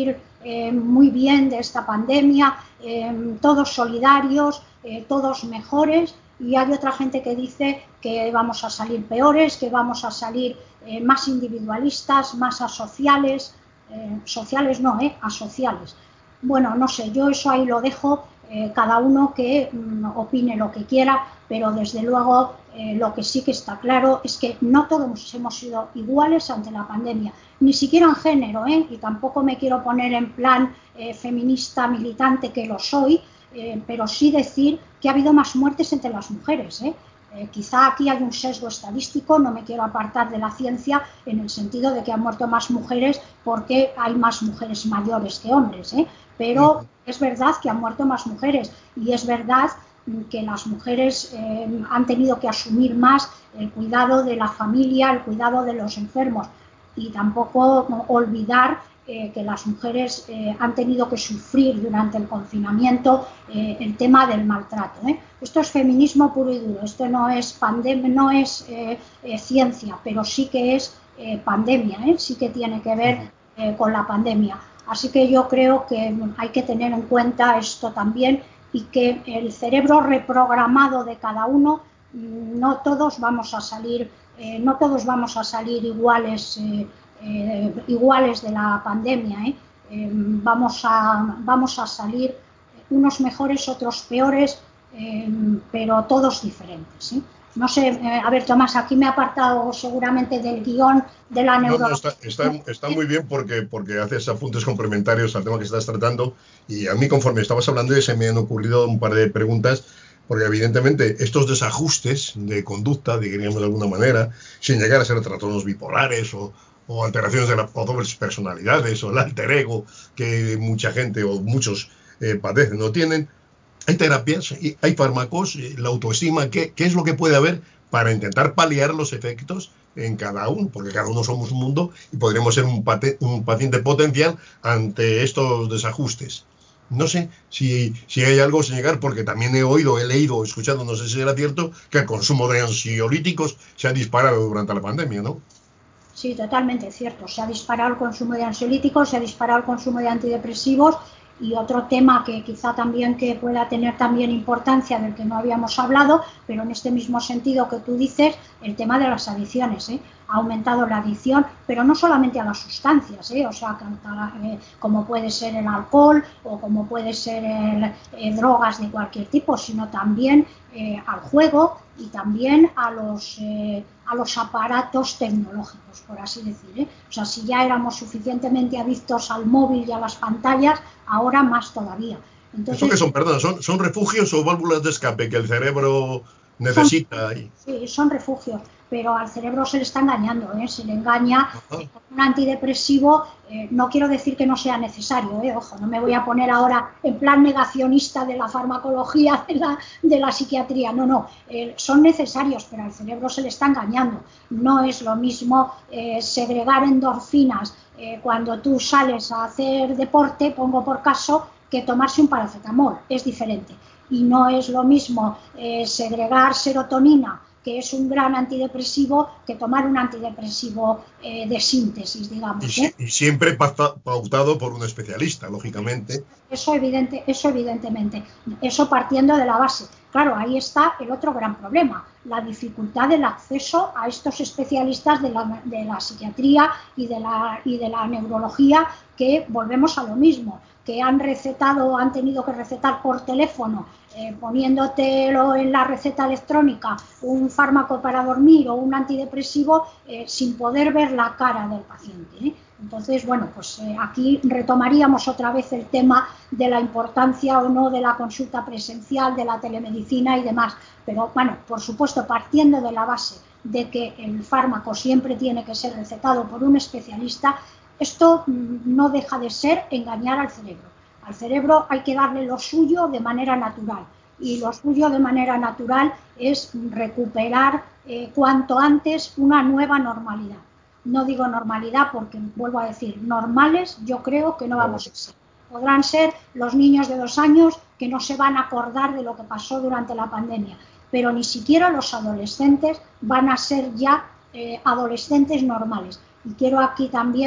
eh, muy bien de esta pandemia, eh, todos solidarios, eh, todos mejores, y hay otra gente que dice que vamos a salir peores, que vamos a salir eh, más individualistas, más asociales, eh, sociales no, eh, asociales. Bueno, no sé, yo eso ahí lo dejo, eh, cada uno que mm, opine lo que quiera, pero desde luego eh, lo que sí que está claro es que no todos hemos sido iguales ante la pandemia, ni siquiera en género, ¿eh? Y tampoco me quiero poner en plan eh, feminista militante, que lo soy, eh, pero sí decir que ha habido más muertes entre las mujeres, ¿eh? Eh, quizá aquí hay un sesgo estadístico, no me quiero apartar de la ciencia en el sentido de que han muerto más mujeres porque hay más mujeres mayores que hombres, ¿eh? Pero es verdad que han muerto más mujeres y es verdad que las mujeres eh, han tenido que asumir más el cuidado de la familia, el cuidado de los enfermos, y tampoco olvidar eh, que las mujeres eh, han tenido que sufrir durante el confinamiento eh, el tema del maltrato, ¿eh? Esto es feminismo puro y duro, esto no es pandemia, no es eh, eh, ciencia, pero sí que es eh, pandemia, ¿eh? Sí que tiene que ver eh, con la pandemia. Así que yo creo que hay que tener en cuenta esto también, y que el cerebro reprogramado de cada uno, no todos vamos a salir, eh, no todos vamos a salir iguales, eh, eh, iguales de la pandemia, ¿eh? Eh, vamos a, vamos a salir unos mejores, otros peores, eh, pero todos diferentes, ¿eh? No sé, eh, a ver, Tomás, aquí me he apartado seguramente del guión de la No, no, neurología. está, está, está muy bien porque, porque haces apuntes complementarios al tema que estás tratando, y a mí, conforme estabas hablando, se me han ocurrido un par de preguntas, porque evidentemente estos desajustes de conducta, diríamos de alguna manera, sin llegar a ser trastornos bipolares o, o alteraciones de la, o dobles personalidades o el alter ego que mucha gente o muchos eh, padecen o tienen, hay terapias, hay fármacos, la autoestima, ¿qué, ¿qué es lo que puede haber para intentar paliar los efectos en cada uno? Porque cada uno somos un mundo y podríamos ser un, pate, un paciente potencial ante estos desajustes. No sé si, si hay algo sin llegar, porque también he oído, he leído, he escuchado, no sé si era cierto, que el consumo de ansiolíticos se ha disparado durante la pandemia, ¿no? Sí, totalmente cierto. Se ha disparado el consumo de ansiolíticos, se ha disparado el consumo de antidepresivos, y otro tema que quizá también que pueda tener también importancia, del que no habíamos hablado, pero en este mismo sentido que tú dices, el tema de las adicciones, ¿eh? Ha aumentado la adicción, pero no solamente a las sustancias, ¿eh? O sea, eh, como puede ser el alcohol o como puede ser el, eh, drogas de cualquier tipo, sino también eh, al juego y también a los, eh, a los aparatos tecnológicos, por así decir, ¿eh? O sea, si ya éramos suficientemente adictos al móvil y a las pantallas, ahora más todavía. ¿Eso qué Entonces, son? Perdón, ¿son, son refugios o válvulas de escape que el cerebro son, necesita? Y... sí, son refugios, pero al cerebro se le está engañando, ¿eh? Se le engaña Ajá. eh, con un antidepresivo. Eh, no quiero decir que no sea necesario, ¿eh? Ojo, no me voy a poner ahora en plan negacionista de la farmacología, de la, de la psiquiatría, no, no, eh, son necesarios, pero al cerebro se le está engañando. No es lo mismo eh, segregar endorfinas eh, cuando tú sales a hacer deporte, pongo por caso, que tomarse un paracetamol, es diferente. Y no es lo mismo eh, segregar serotonina, que es un gran antidepresivo, que tomar un antidepresivo eh, de síntesis, Y, digamos, ¿eh? si- y siempre pauta- pautado por un especialista, lógicamente. Eso, evidente, eso evidentemente, eso partiendo de la base. Claro, ahí está el otro gran problema, la dificultad del acceso a estos especialistas de la, de la psiquiatría y de la, y de la neurología, que volvemos a lo mismo, que han recetado, han tenido que recetar por teléfono, eh, poniéndotelo en la receta electrónica, un fármaco para dormir o un antidepresivo, eh, sin poder ver la cara del paciente, ¿eh? Entonces, bueno, pues eh, aquí retomaríamos otra vez el tema de la importancia o no de la consulta presencial, de la telemedicina y demás. Pero, bueno, por supuesto, partiendo de la base de que el fármaco siempre tiene que ser recetado por un especialista, esto no deja de ser engañar al cerebro. Al cerebro hay que darle lo suyo de manera natural, y lo suyo de manera natural es recuperar eh, cuanto antes una nueva normalidad. No digo normalidad porque, vuelvo a decir, normales yo creo que no vamos a ser. Podrán ser los niños de dos años que no se van a acordar de lo que pasó durante la pandemia, pero ni siquiera los adolescentes van a ser ya eh, adolescentes normales. Y quiero aquí también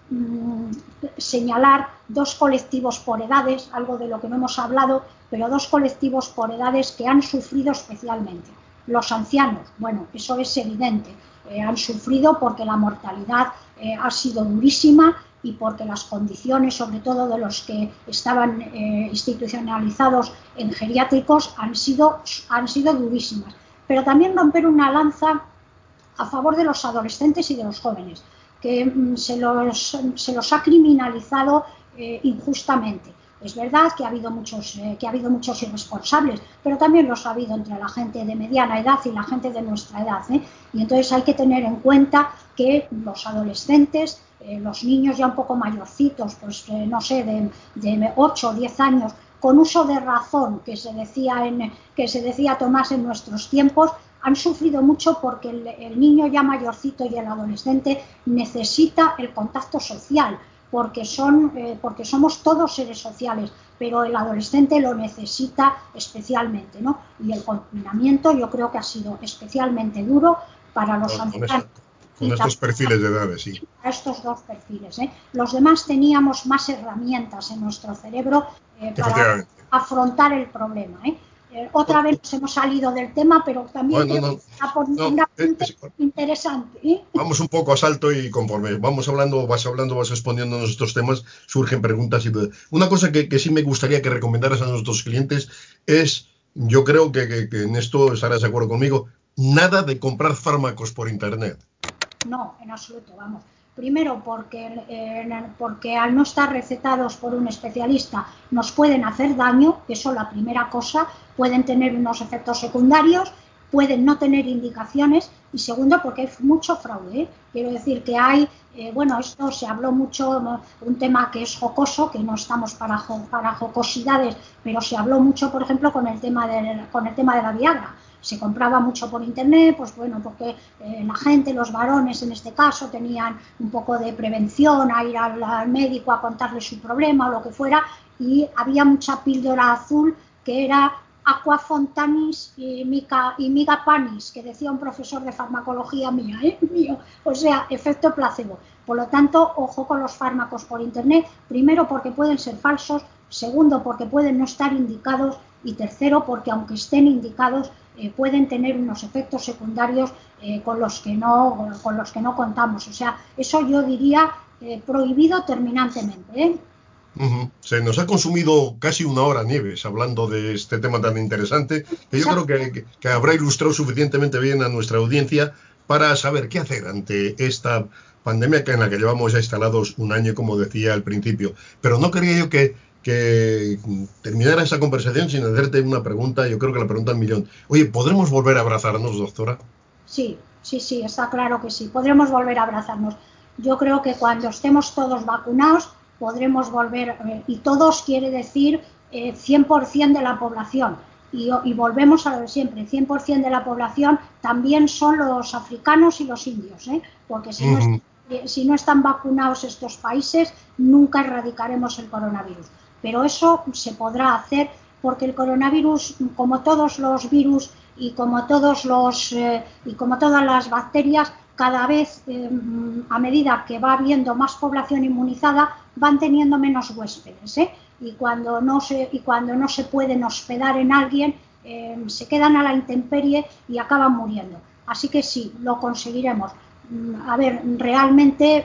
mmm, señalar dos colectivos por edades, algo de lo que no hemos hablado, pero dos colectivos por edades que han sufrido especialmente. Los ancianos, bueno, eso es evidente, eh, han sufrido porque la mortalidad eh, ha sido durísima y porque las condiciones, sobre todo de los que estaban eh, institucionalizados en geriátricos, han sido, han sido durísimas. Pero también romper una lanza a favor de los adolescentes y de los jóvenes, que mm, se, los, se los ha criminalizado eh, injustamente. Es verdad que ha habido muchos, eh, que ha habido muchos irresponsables, pero también los ha habido entre la gente de mediana edad y la gente de nuestra edad, ¿eh? Y entonces hay que tener en cuenta que los adolescentes, eh, los niños ya un poco mayorcitos, pues eh, no sé, de, de ocho o diez años, con uso de razón, que se decía, en, que se decía Tomás en nuestros tiempos, han sufrido mucho porque el, el niño ya mayorcito y el adolescente necesita el contacto social, porque, son, eh, porque somos todos seres sociales, pero el adolescente lo necesita especialmente, ¿no? Y el confinamiento yo creo que ha sido especialmente duro para los con, ancianos. Con, con estos perfiles de edades, sí. Para estos dos perfiles, ¿eh? Los demás teníamos más herramientas en nuestro cerebro eh, para afrontar el problema, ¿eh? Eh, otra vez nos hemos salido del tema, pero también bueno, creo no, que está por no, un apunte es, es, interesante, ¿eh? Vamos un poco a salto y conforme vamos hablando, vas hablando, vas respondiendo a estos temas, surgen preguntas y dudas. Una cosa que, que sí me gustaría que recomendaras a nuestros clientes es, yo creo que, que, que en esto estarás de acuerdo conmigo, nada de comprar fármacos por internet. No, en absoluto, vamos. Primero porque, eh, porque al no estar recetados por un especialista nos pueden hacer daño, eso es la primera cosa, pueden tener unos efectos secundarios, pueden no tener indicaciones, y segundo porque hay mucho fraude, ¿eh? Quiero decir que hay, eh, bueno, esto se habló mucho, un tema que es jocoso, que no estamos para, para jocosidades, pero se habló mucho, por ejemplo, con el tema de, con el tema de la Viagra. Se compraba mucho por internet, pues bueno, porque eh, la gente, los varones en este caso, tenían un poco de prevención a ir al, al médico a contarle su problema o lo que fuera, y había mucha píldora azul que era aqua fontanis y mica, y miga panis, que decía un profesor de farmacología mía, ¿eh? mío, o sea, efecto placebo. Por lo tanto, ojo con los fármacos por internet, primero porque pueden ser falsos, segundo porque pueden no estar indicados, y tercero porque aunque estén indicados eh, pueden tener unos efectos secundarios eh, con los que no con los que no contamos. O sea, eso yo diría eh, prohibido terminantemente, ¿eh? Uh-huh. Se nos ha consumido casi una hora, Nieves, hablando de este tema tan interesante, que yo creo que, que, que habrá ilustrado suficientemente bien a nuestra audiencia para saber qué hacer ante esta pandemia que en la que llevamos ya instalados un año, como decía al principio. Pero no quería yo que, que terminara esa conversación sin hacerte una pregunta, yo creo que la pregunta del millón. Oye, ¿podremos volver a abrazarnos, doctora? Sí, sí, sí, está claro que sí, podremos volver a abrazarnos. Yo creo que cuando estemos todos vacunados podremos volver, eh, y todos quiere decir eh, cien por ciento de la población, y, y volvemos a lo de siempre, cien por ciento de la población también son los africanos y los indios, ¿eh? Porque si, uh-huh. no es, si no están vacunados estos países, nunca erradicaremos el coronavirus. Pero eso se podrá hacer porque el coronavirus, como todos los virus y como todos los eh, y como todas las bacterias, cada vez eh, a medida que va habiendo más población inmunizada van teniendo menos huéspedes, ¿eh? y cuando no se y cuando no se pueden hospedar en alguien eh, se quedan a la intemperie y acaban muriendo. Así que sí, lo conseguiremos. A ver, realmente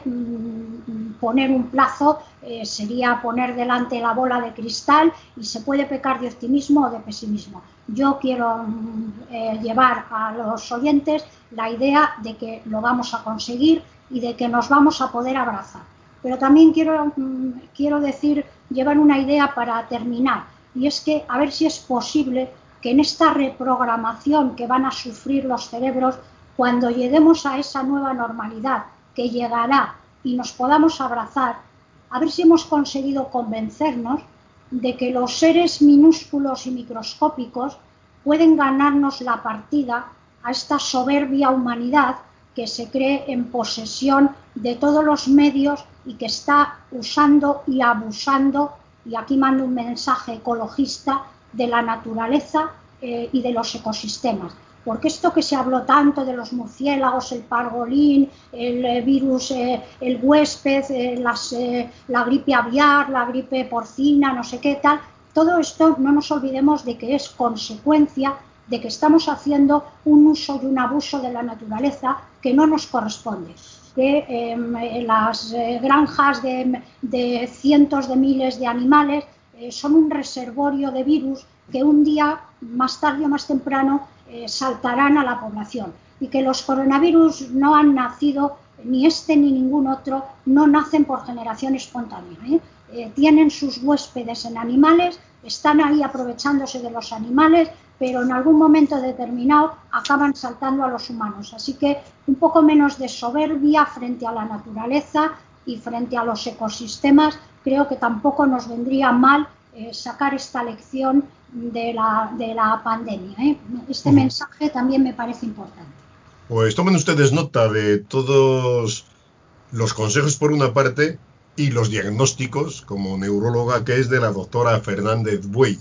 poner un plazo eh, sería poner delante la bola de cristal y se puede pecar de optimismo o de pesimismo. Yo quiero eh, llevar a los oyentes la idea de que lo vamos a conseguir y de que nos vamos a poder abrazar. Pero también quiero, quiero decir, llevar una idea para terminar, y es que a ver si es posible que en esta reprogramación que van a sufrir los cerebros, cuando lleguemos a esa nueva normalidad que llegará y nos podamos abrazar, a ver si hemos conseguido convencernos de que los seres minúsculos y microscópicos pueden ganarnos la partida a esta soberbia humanidad que se cree en posesión de todos los medios y que está usando y abusando, y aquí mando un mensaje ecologista, de la naturaleza eh, y de los ecosistemas. porque esto que se habló tanto de los murciélagos, el pangolín, el eh, virus, eh, el huésped, eh, las, eh, la gripe aviar, la gripe porcina, no sé qué tal, todo esto no nos olvidemos de que es consecuencia de que estamos haciendo un uso y un abuso de la naturaleza que no nos corresponde. Que eh, las eh, granjas de, de cientos de miles de animales eh, son un reservorio de virus que un día, más tarde o más temprano, eh, saltarán a la población. Y que los coronavirus no han nacido, ni este ni ningún otro, no nacen por generación espontánea. ¿eh? Eh, tienen sus huéspedes en animales, están ahí aprovechándose de los animales, pero en algún momento determinado acaban saltando a los humanos. Así que un poco menos de soberbia frente a la naturaleza y frente a los ecosistemas, creo que tampoco nos vendría mal eh, sacar esta lección de la, de la pandemia. ¿eh? Este uh-huh. mensaje también me parece importante. Pues tomen ustedes nota de todos los consejos por una parte y los diagnósticos, como neuróloga que es, de la doctora Fernández Buey.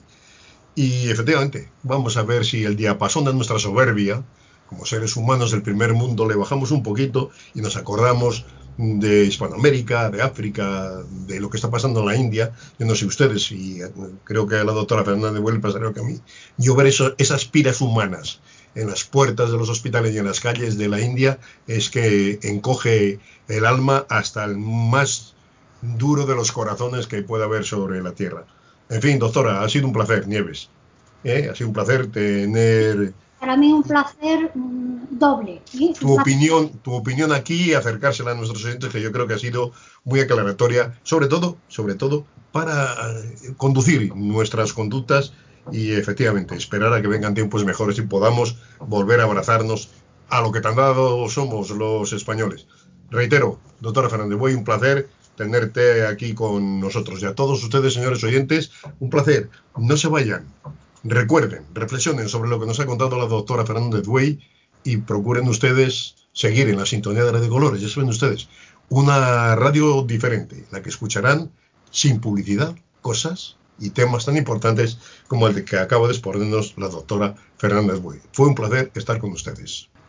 Y efectivamente, vamos a ver si el diapasón de nuestra soberbia, como seres humanos del primer mundo, le bajamos un poquito y nos acordamos de Hispanoamérica, de África, de lo que está pasando en la India. Yo no sé ustedes, y creo que a la doctora Fernández Buey le pasará que a mí, yo ver eso, esas piras humanas en las puertas de los hospitales y en las calles de la India es que encoge el alma hasta el más duro de los corazones que pueda haber sobre la tierra. En fin, doctora, ha sido un placer, Nieves. ¿Eh? Ha sido un placer tener... Para mí un placer mmm, doble. ¿sí? Tu opinión, tu opinión aquí y acercársela a nuestros oyentes, que yo creo que ha sido muy aclaratoria, sobre todo, sobre todo, para conducir nuestras conductas y efectivamente esperar a que vengan tiempos mejores y podamos volver a abrazarnos a lo que tan dado somos los españoles. Reitero, doctora Fernández Buey, un placer tenerte aquí con nosotros. Y a todos ustedes, señores oyentes, un placer. No se vayan. Recuerden, reflexionen sobre lo que nos ha contado la doctora Fernández Buey y procuren ustedes seguir en la sintonía de Radio Colores. Ya saben ustedes, una radio diferente, la que escucharán sin publicidad cosas y temas tan importantes como el de que acaba de exponernos la doctora Fernández Buey. Fue un placer estar con ustedes.